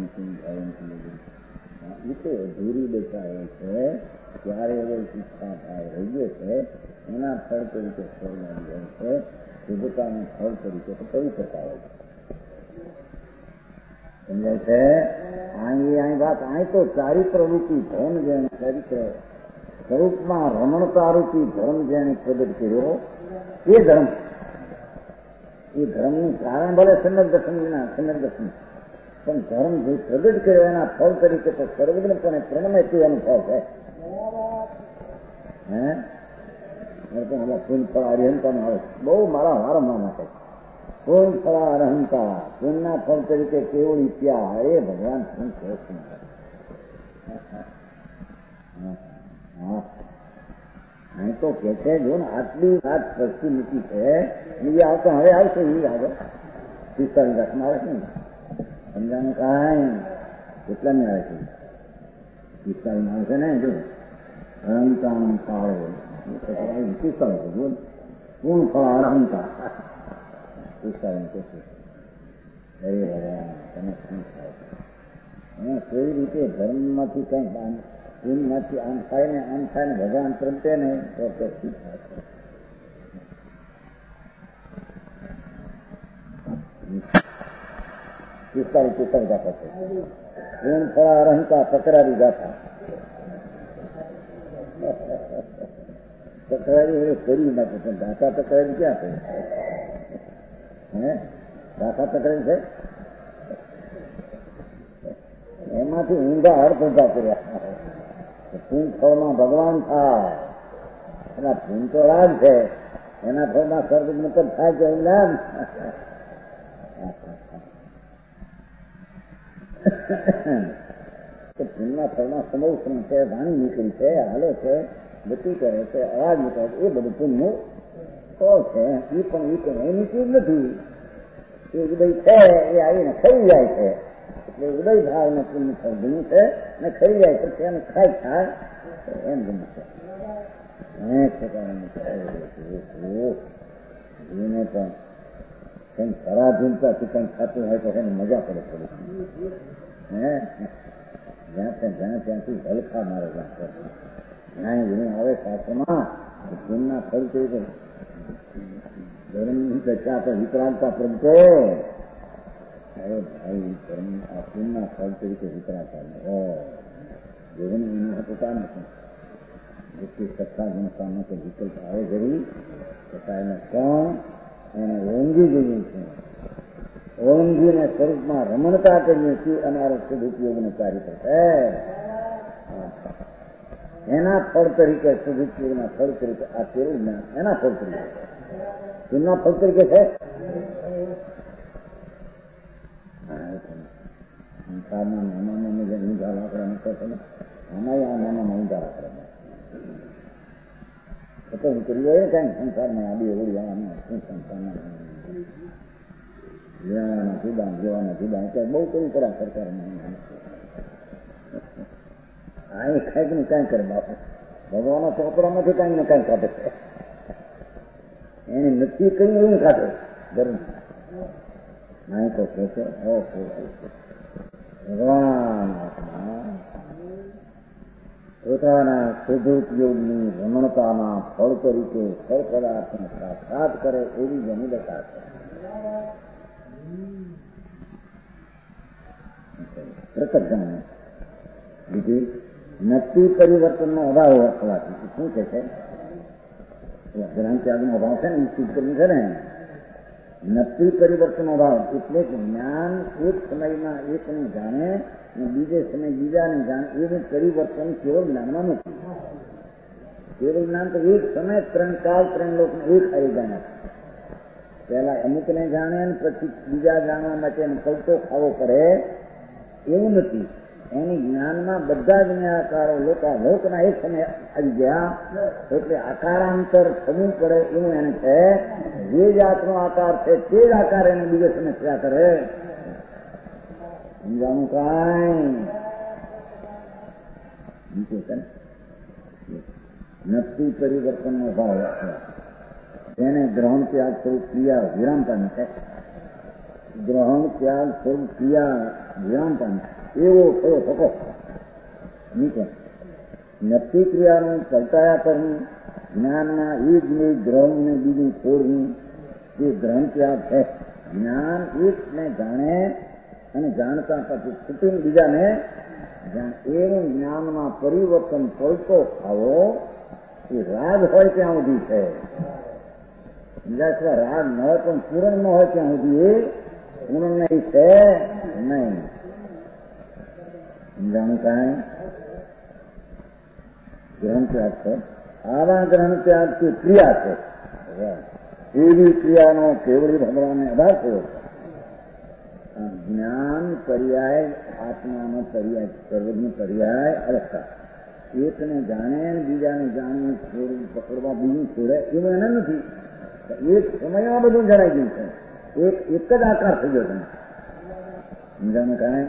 એ તો અધૂરી દેખાય છે. ત્યારે એવો શિક્ષા થાય રહ્યો છે એના ફળ તરીકે ફળ મળી જાય છે. શુદ્ધતાનું ફળ તરીકે તો પવિત્રતા હોય છે. સમજાય છે અહીં અહીં વાત અહીં તો ચારિત્ર રૂપી ધન જેને ચરિત્ર સ્વરૂપમાં રમણતા રૂપી ધર્મ જેને પ્રગટ કર્યો એ ધર્મ એ ધર્મનું કારણ ભલે સમ્યક દર્શન વિના સમ્યક દર્શન પણ ધર્મ જે પ્રગટ કર્યો એના ફળ તરીકે તો સર્વજ્ઞપણે પ્રણમે તે અનુભવ છે. હે ફૂલ ફળ અરિહંતા આવે બહુ મારા વારંવાર નાખે ફૂલ ફળ અરહંતા ફૂલના ફળ તરીકે કેવળ ત્યાં અરે ભગવાન શું છે શું અહીં તો કે છે જો ને આટલી વાત પ્રસ્તુત મૂકી છે બીજી આવતો હવે આવશે એ આગળ પિસ્તાલીસ લાખમાં આવે છે ને સમજાનું કાંઈ કેટલાની આવે છે પિસ્તાલીસ આવશે ને જો અહંતા ફાળો પિસ્તાલીસ બોલ પૂર્ણ ફળ અહંતા પિસ્તાલીસ અરે ભગવાન તમે શું થાય અને કેવી રીતે ધર્મમાંથી કંઈક પૂર્ણમાંથી આમ થાય ને આમ થાય ને ભગવાન પ્રગટે ને તો શું થાય પિસ્તાલીસ પિસ્તાલીસ ગાથા છે પૂર્ણ ફળ અહંતા તકરારી ગાથા તકરારી કરી નાખે પણ ગાથા તકરારી ક્યાં છે હે ગાથા તકરારી છે એમાંથી ઊંધા અર્થ ઉભા કર્યા પૂર્ણ ફળમાં ભગવાન થાય એના પૂર્ણ તો રાજ છે એના ફળમાં સર્વજ્ઞ પર થાય છે ઊંધા પૂર્ણના ફળમાં સમોસમ છે વાણી નીકળી છે હાલે છે ગતિ કરે છે અવાજ નીકળે છે એ બધું પુણ્યનું ફળ છે એ પણ એ પણ એની ચીજ નથી એ ઉદય છે એ આવીને ખાઈ જાય છે એટલે ઉદય ભાવને પુણ્ય ફળ ઘણું છે અને ખાઈ જાય પછી એને ખાઈ થાય એમ ગમે છે એને પણ કંઈક પરાધીનતાથી કંઈક થતું હોય તો એને મજા પડે થોડી હે જ્યાં ત્યાં જ્યાં ત્યાંથી હલખા મારે જ્યાં જ્યાં આવે શાસ્ત્રમાં પુણ્યના ફળ તરીકે ધર્મની ચર્ચા તો વિકરાંતતા પ્રગટે અરે ભાઈ ધર્મ આ પુણ્યના ફળ તરીકે વિકરાંતા ધર્મ એનું પોતા નથી જેટલી સત્તા ગુણતાનો તો વિકલ્પ આવે જરી છતાં એને કોણ એને ઓંઘી જઈએ છે ઓંઘીને સ્વરૂપમાં રમણતા કરીએ છીએ અને આ સદુપયોગને કાર્ય કરશે એના ફળ તરીકે સદુપયોગના ફળ તરીકે આ કેવું જ્ઞાન એના ફળ તરીકે એમના ફળ તરીકે છે સંસારના નાનામાં જે ઊંધા લાકડા મૂકે છે ને આમાં આ નાનામાં ઊંધા લાકડા તો હું કર્યું હોય ને કાંઈ સંસારમાં આડી ઓળી આવવાનું શું સંસારના લેવાના જુદા લેવાના જુદા ત્યાં બહુ કરવું પડે સરકારને આ એ ખાઈ ને કાંઈ કરે બાપુ ભગવાનના ચોપડામાંથી કાંઈ ને કાંઈ કાઢે છે એને નથી કહ્યું એવું કાઢે ધર્મ નાય તો કે છે ભગવાન પોતાના સદુપયોગની રમણતાના ફળ તરીકે ફળ પદાર્થને સાક્ષાત કરે એવી જમીલતા છે પ્રકટ ગણ બીજી નક્કી પરિવર્તનનો અભાવ હોવાથી શું છે છે ગ્રહણ ત્યાગનો અભાવ છે ને એ સિદ્ધ કરવું છે ને નક્કી પરિવર્તનનો અભાવ એટલે કે જ્ઞાન એક સમયમાં એકને જાણે અને બીજે સમય બીજાને જાણે એવું પરિવર્તન કેવળ જ્ઞાનમાં નથી કેવળ જ્ઞાન તો એક સમય ત્રણ કાળ ત્રણ લોકને એક આવી જાણે પહેલા અમુકને જાણે ને પછી બીજા જાણવા માટે પલટો ખાવો પડે એવું નથી એની જ્ઞાનમાં બધા જ આકારો લોકના એક સમય આવી ગયા એટલે આકારાંતર થવું પડે એવું એને છે જે જાતનો આકાર છે તે જ આકાર એને બીજો સમય થયા કરે સમજાવું કાંઈ નક્કી પરિવર્તનનો ભાવ તેને ગ્રહણ ત્યાગ સ્વરૂપ ક્રિયા વિરામ પામી છે ગ્રહણ ત્યાગ સ્વરૂપ ક્રિયા વિરામ પામી એવો થયો શકો નીચે નક્કી ક્રિયાનું પલટાયા કરવું જ્ઞાનના એક ને ગ્રહણ ને બીજું છોડવું એ ગ્રહણ ત્યાગ છે જ્ઞાન એકને જાણે અને જાણતા પછી છૂટીને બીજાને એવું જ્ઞાનમાં પરિવર્તન પલટો ખાવો એ રાગ હોય ત્યાં સુધી છે બીજા સિવાય રાગ ન હોય પણ પૂરણ ન હોય ત્યાં સુધી એ પૂર્ણ નહીં છે નહીં. સમજાણું કાંઈ? ગ્રહણ ત્યાગ છે. આવા ગ્રહણ ત્યાગથી ક્રિયા છે. એવી ક્રિયાનો કેવળી ભગવાનને આધાર થયો. જ્ઞાન પર્યાય આત્માનો પર્યાય, સર્વજ્ઞ પર્યાય અવસ્થા. એકને જાણે બીજાને જાણવું, છોડવું, પકડવા, બીજું છોડે એવું એને નથી. એક સમયમાં બધું જણાઈ ગયું છે. એક એક જ આકાર થઈ ગયો તમે. સમજાનું કાંઈ?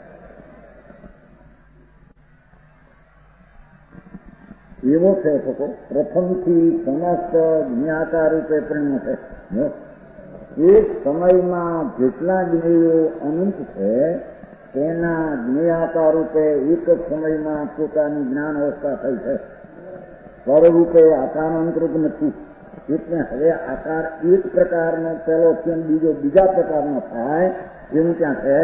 એવો છે શકો પ્રથમથી સમસ્ત જ્ઞાતા રૂપે પ્રેમ છે. એક સમયમાં જેટલા જ્ઞેયો અનંત છે તેના જ્ઞેયાતા રૂપે એક જ સમયમાં પોતાની જ્ઞાન અવસ્થા થઈ છે. સ્વરૂપે આકારાંતરૂપ નથી. એટલે હવે આકાર એક પ્રકારનો પહેલો કેમ બીજો બીજા પ્રકારનો થાય એવું ક્યાં છે?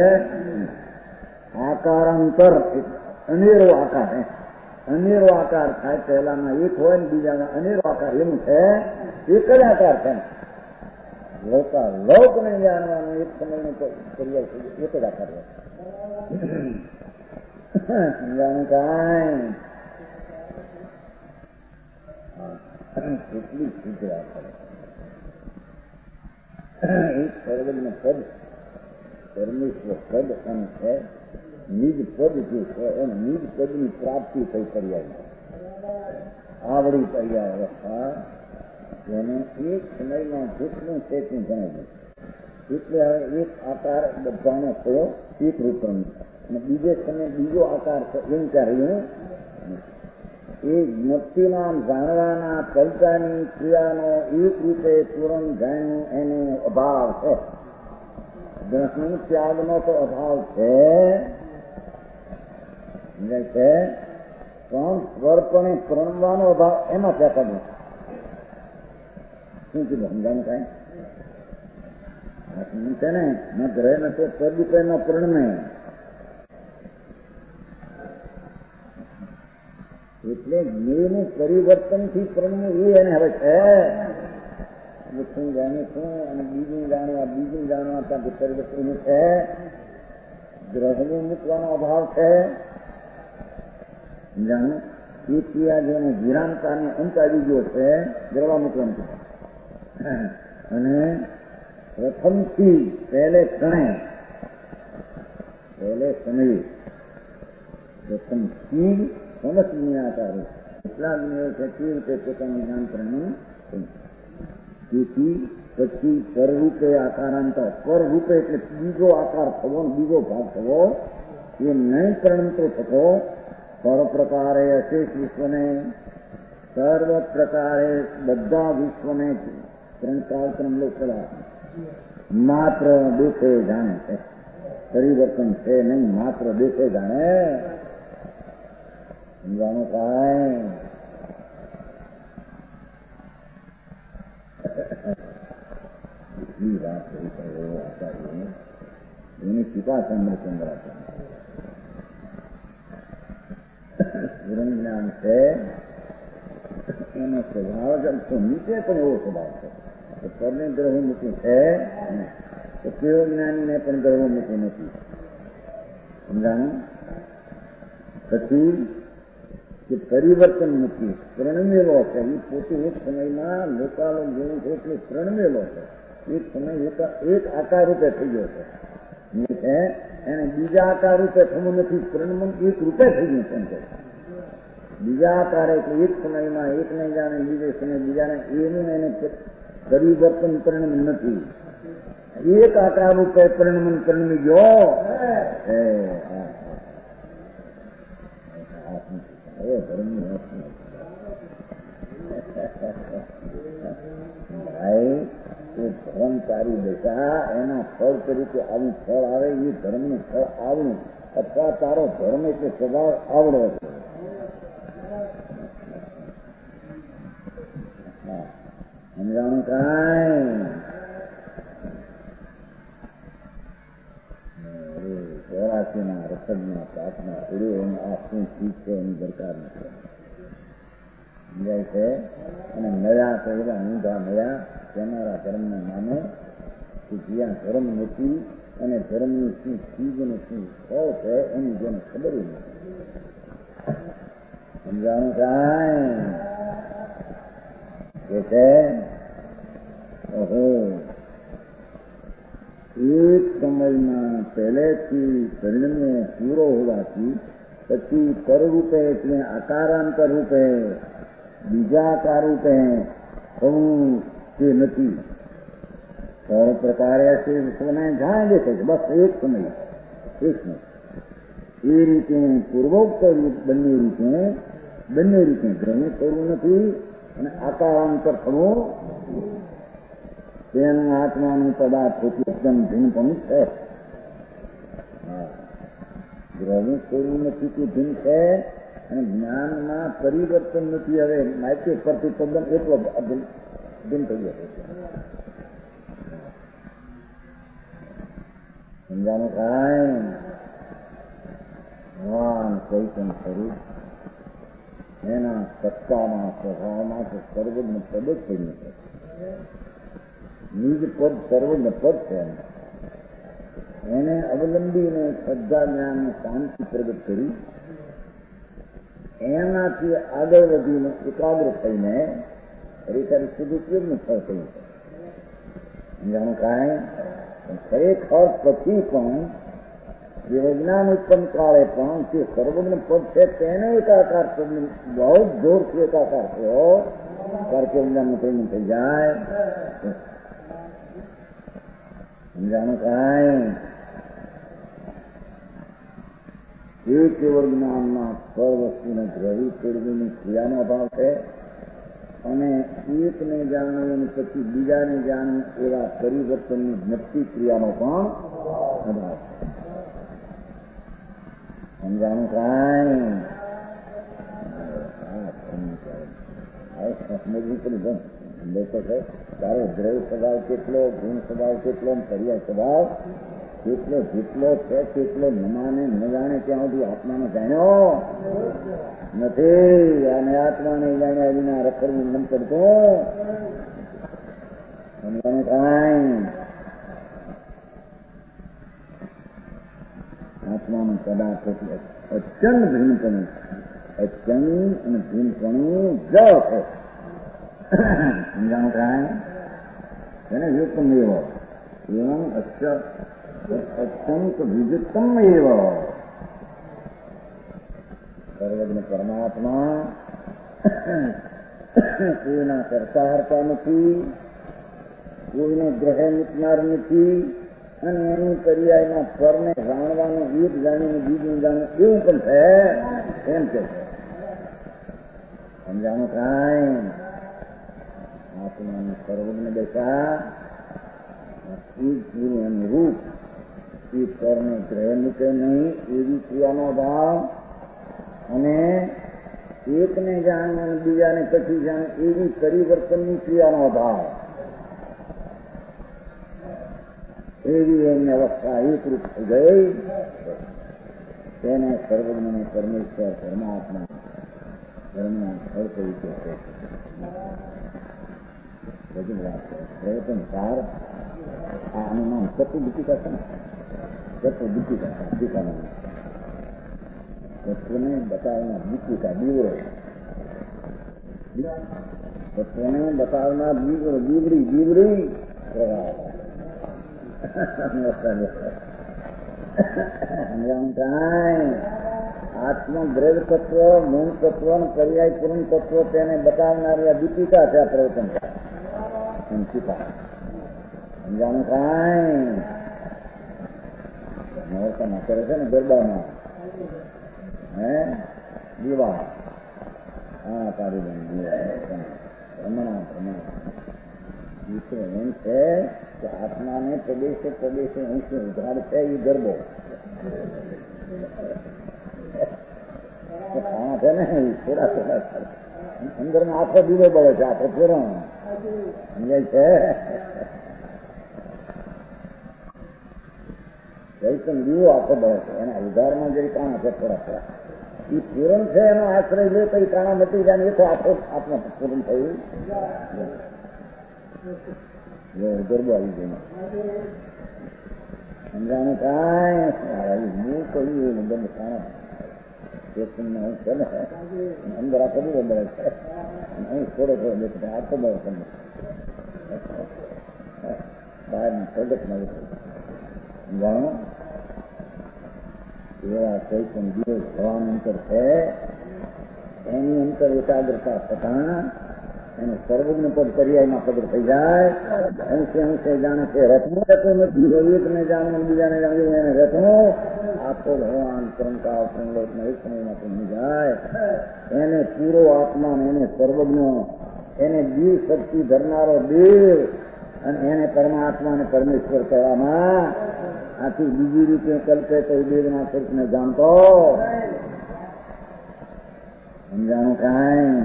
આકારાંતર અનેરો આકાર હે. અનેરો આકાર થાય. પહેલામાં એક હોય ને બીજામાં અનેરો આકાર એમ છે. એક જ આકાર છે. લોકા લોકને જાણવાનું એક સમયનો પર્યાય એક જ આકાર હોય. જાણું કાંઈ? કેટલી સૂત્ર આકાર એક સર્વજ્ઞ પદ પરમેશ્વર પદ અને છે નિજ પદ જે છે એને નિજ પદની પ્રાપ્તિ થઈ પર્યાય આવડી પર્યાય અવસ્થા એને એક સમયમાં જેટલું છે તે જણાવ્યું. એટલે હવે એક આકાર બધાનો થયો એક રૂપનો અને બીજે સમય બીજો આકાર છે એમ ચાલ્યું. એ જ્ઞપ્તિના જાણવાના કલ્પનાની ક્રિયાનો એક રૂપે તુરંત જાણ્યું એનો અભાવ છે. ગ્રહણ ત્યાગનો તો અભાવ છે છે પણ સ્વર્પણે પ્રણવાનો અભાવ એમાં ત્યાં કર્યું. શું કીધું? સમજાનું કાંઈ છે ને? ન ગ્રહ ન તો સ્વરૂપે ન પ્રણમે. એટલે જ્ઞેયનું પરિવર્તનથી પ્રણવું એ એને હવે છે. શું જાણ્યું શું અને બીજું જાણવા બીજું જાણવા ત્યાં પરિવર્તન છે. ગ્રહનું મૂકવાનો અભાવ છે. જાણું એ ક્રિયા જેને વિરામતાને અંત આવી ગયો છે ગ્રહવા મૂકવાનું છે. અને પ્રથમથી પહેલે ક્ષણે પહેલે સમયે પ્રથમથી સમસ્ત જ્ઞાતા એટલા જ્ઞેય છે તે રીતે પોતાનું જ્ઞાન પ્રમાણ તેથી પછી પરરૂપે આકારાંતર પરરૂપે એટલે બીજો આકાર થવો બીજો ભાગ થવો એ નહીં પ્રણતો થતો. સર્વ પ્રકારે અશેષ વિશ્વને સર્વ પ્રકારે બધા વિશ્વને ત્રણ ચાર ત્રણ લોકો માત્ર દેખે જાણે છે. પરિવર્તન છે નહીં, માત્ર દેખે જાણે. સમજાનું કાંઈ? એટલી વાત કરી પડે આચાર્ય એની ટીકા ચંદ્રચંદ્ર જ્ઞાન છે એનો સ્વભાવ તો નીચે પણ એવો સ્વભાવ છે. પરને ગ્રહો મૂકી છે તો કેવો જ્ઞાનીને પણ ગ્રહો મૂકી નથી. સમજાણું? પછી કે પરિવર્તન મૂકી પ્રણમેલો છે. એ પોતે એક સમયમાં લોકાલો જેવું છે એટલે પ્રણમેલો છે. એક સમય એક આકાર રૂપે થઈ ગયો છે. એને બીજા આકાર રૂપે થવું નથી. પ્રણમન એક રૂપે થઈ ગયું છે. બીજા આકારે એક સમયમાં એક નહીં જાણે બીજે સમય બીજાને એનું એને પરિવર્તન પરિણમ નથી. એક આકાર રૂપે પરિણમન પરિણમી ગયો. ભાઈ એ ધર્મચારી દશા એના ફળ તરીકે આવું ફળ આવે એ ધર્મનું ફળ આવડું અથવા તારો ધર્મ એટલે સ્વભાવ આવડો છે. સમજાણું કાંઈ? ચોરાસીના રસદના પાકના ઉડ્યો આ શું ચીજ છે એની દરકાર નથી. સમજાય છે? અને નયા કહેલા ઊંધા નયા તેનારા ધર્મના નામે કે જ્યાં ધર્મ નથી અને ધર્મની શું ચીજ અને શું ફળ છે એની જેને ખબર નથી. સમજાણું કાંઈ કે છે ઓહો એક સમયમાં પહેલેથી પરિણમે પૂરો હોવાથી પછી કર રૂપે એટલે આકારાંતર રૂપે બીજા આકાર રૂપે થવું તે નથી. સર્વ પ્રકારે સમય જાય દેખે છે બસ એક સમય એક સમય એ રીતે પૂર્વોક્ત બંને રીતે બંને રીતે ગ્રહણ કરવું નથી અને આકારાંતર થવું તેનું આત્માનું પદાર્થ એકદમ ભિન્ન પણ છે. ગ્રહણ કરવું નથી કે ભિન્ન છે અને જ્ઞાનમાં પરિવર્તન નથી. હવે માહિતી પરથી તદ્દન એટલો ભિન્ન થઈ ગયો છે. સમજાનું કાંઈ ભગવાન ચૈતન્ય સ્વરૂપ એના સત્તાના સ્વભાવમાં તો સર્વજ્ઞ પદ જ પડ્યું છે. નિજ પદ સર્વજ્ઞ પદ છે. એને અવલંબીને શ્રદ્ધા જ્ઞાન શાંતિ પ્રગટ કરી એનાથી આગળ વધીને એકાગ્ર થઈને ખરેખર સદુપયોગનું ફળ થયું છે. સમજાણું કાંઈ ખરેખર પછી પણ જે વિજ્ઞાન ઉત્પન્ન કાળે પણ તે સર્વજ્ઞ પદ છે તેને એકાકાર બહુ જોરથી એકાકાર થયો કારણ કે વિજ્ઞાનનું પ્રેમ થઈ જાય. સમજાણું કાંઈ એ કેવળ જ્ઞાનમાં સર્વ વસ્તુને ગ્રહી કરવીની ક્રિયાનો અભાવ છે અને એકને જાણવું અને પછી બીજાને જાણવું એવા પરિવર્તનની જ્ઞપ્તિ ક્રિયાનો પણ અભાવ છે. સમજાણું કાંઈ સમજવું પણ લોકો છે તારો દ્રવ્ય સ્વભાવ કેટલો ગુણ સ્વભાવ કેટલો પર્યાય સ્વભાવ કેટલો જેટલો છે કેટલો ન માને ન જાણે ત્યાં સુધી આત્માને જાણ્યો નથી. અને આત્માને જાણ્યા વિના રખડવું મન કરતો સમજાણું કાંઈ આત્માનું પદાર્થ એટલે અત્યંત ભિન્નપણું અત્યંત અને ભિન્નપણું જ છે. સમજાણું કાંઈ એને યુક્તમ એવો એવમ અત્યંત વિજુક્તમ એવો સર્વજ્ઞ પરમાત્મા કોઈના કરતા હરતા નથી, કોઈને ગ્રહે મૂકનાર નથી અને એની પર્યાયમાં પરને જાણવાનું એક જાણીને બીજું જાણવું એવું પણ છે એમ કે છે. સમજાણું કાંઈ આત્માનું સર્વજ્ઞ દશા એનું રૂપ એ પરને ગ્રહ મૂકે નહીં એવી ક્રિયાનો ભાવ અને એકને જાણવું બીજાને પછી જાણે એવી પરિવર્તનની ક્રિયાનો ભાવ એવી એમની અવસ્થા એકરૂપ થઈ ગઈ તેને સર્વજ્ઞ પરમેશ્વર પરમાત્મા ધર્મના ફળ તરીકે છે. બધી વાત છે પ્રયત્ન સાર આનું નામ સત્ય દીપિકા છે ને સત્ય દીપિકા દીપિકાનું તત્વને બતાવનાર દીપિકા દીવડો તત્વને બતાવનાર દીવડો દીવડી દીવડી પ્રવાહ આત્મ દ્રવ્ય તત્વ મૂળ તત્વ પર્યાય પૂર્ણ તત્વ તેને બતાવનારી આ દીપિકા છે. આ પ્રવચન સમજાણું કાંઈ નવરસામાં કરે છે ને ગરબામાં હે દીવા હા તારી બેન રમણા રમણા એમ છે કે આત્માને પ્રદેશે પ્રદેશે ઊંચે ઉઘાડ છે એ ગરબો છે ને થોડા થોડા અંદર માં આખો દીવો બળે છે આખો પૂરો સમજાય છે. ચૈતન દીવો આખો બળે છે એના ઉધારમાં જે કાણા છે થોડા થોડા એ પૂરણ છે એનો આશ્રય લે તો એ કાણા મટી જાય એ તો આખો આત્મા પૂરણ થયું ગરબો આવી ગયો. સમજાણું કાંઈ હું કહ્યું એને બંધ ખાણા અંદર આ કદી બદલે છે અહીં થોડો થોડો દેખ આ તો બહુ તમને બહાર પ્રોડક્ટ મળે છે. સમજાણું એવા કોઈ પણ દિવસ ભગવાન અંતર છે એની અંતર એકાગ્રતા થતા એને સર્વજ્ઞ પદ પર્યાયમાં પદ થઈ જાય. અંશે અંશે જાણે છે રત્નો રહેતો નથી એકને જાણવું બીજાને જાણવું એને રત્નો આખો ભગવાન પરંકા સંલોકમાં એક સમયમાં પહોંચી જાય. એને પૂરો આત્મા એને સર્વજ્ઞ એને દીવ શક્તિ ધરનારો દેવ અને એને પરમાત્મા ને પરમેશ્વર કહેવામાં આથી બીજી રીતે કલ્પે તો દેવના સ્વરૂપને જાણતો સમજાણું કાંઈ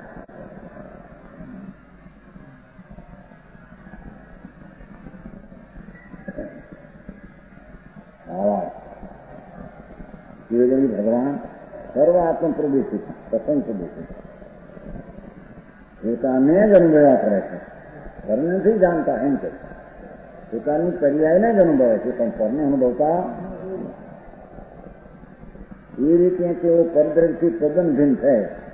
ભગવાન સર્વ આત્મ પ્રદેશિત પ્રસંગ પ્રદેશિત પોતાને જ અનુભવ્યા કરે છે. પરને નથી જાણતા એમ કે પોતાની પર્યાયને જ અનુભવે છે પણ પરને અનુભવતા એ રીતે તેઓ પરદ્રષ્ટિ તદ્દન ભિન્ન છે.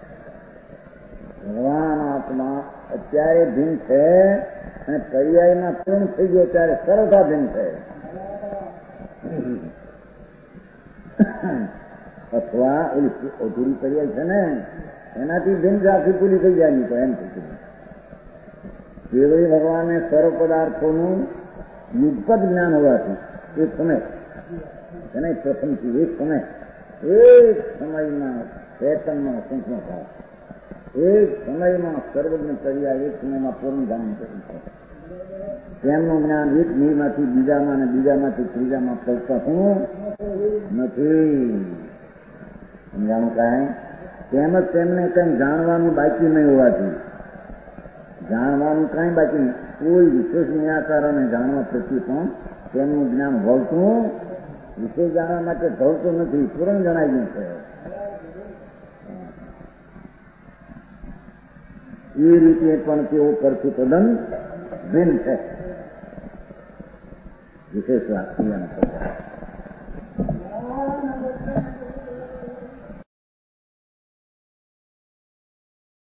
ભગવાન આત્મા અત્યારે ભિન્ન છે અને પર્યાયમાં પૂર્ણ થઈ ગયો ત્યારે સર્વથા ભિન્ન છે. અથવા ઓલી અધૂરી પર્યાય છે ને એનાથી ભિન્ન આખી પૂરી થઈ જાય નહીં તો એમ થઈ કેવળી ભગવાનને સર્વ પદાર્થોનું યુગપદ જ્ઞાન હોવાથી એક સમય એને પ્રથમથી એક સમય એક સમયમાં ચેતનમાં સંખ્યા થાય એક સમયમાં સર્વજ્ઞ પર્યાય એક સમયમાં પૂર્ણ જાણ કર્યું છે. તેમનું જ્ઞાન એક નિયમાંથી બીજામાં અને બીજામાંથી ત્રીજામાં પહોંચતું નથી. સમજાણું કાંઈ તેમજ તેમને કંઈ જાણવાનું બાકી નહીં હોવાથી જાણવાનું કાંઈ બાકી નહીં કોઈ વિશેષ નિરાકારોને જાણવા પ્રત્યે પણ તેમનું જ્ઞાન વળતું વિશેષ જાણવા માટે ઢળતું નથી. પૂર્ણ જણાઈ ગયું છે. એ રીતે પણ તેઓ પરથી તદ્દન ભિન્ન છે. વિશેષ વાત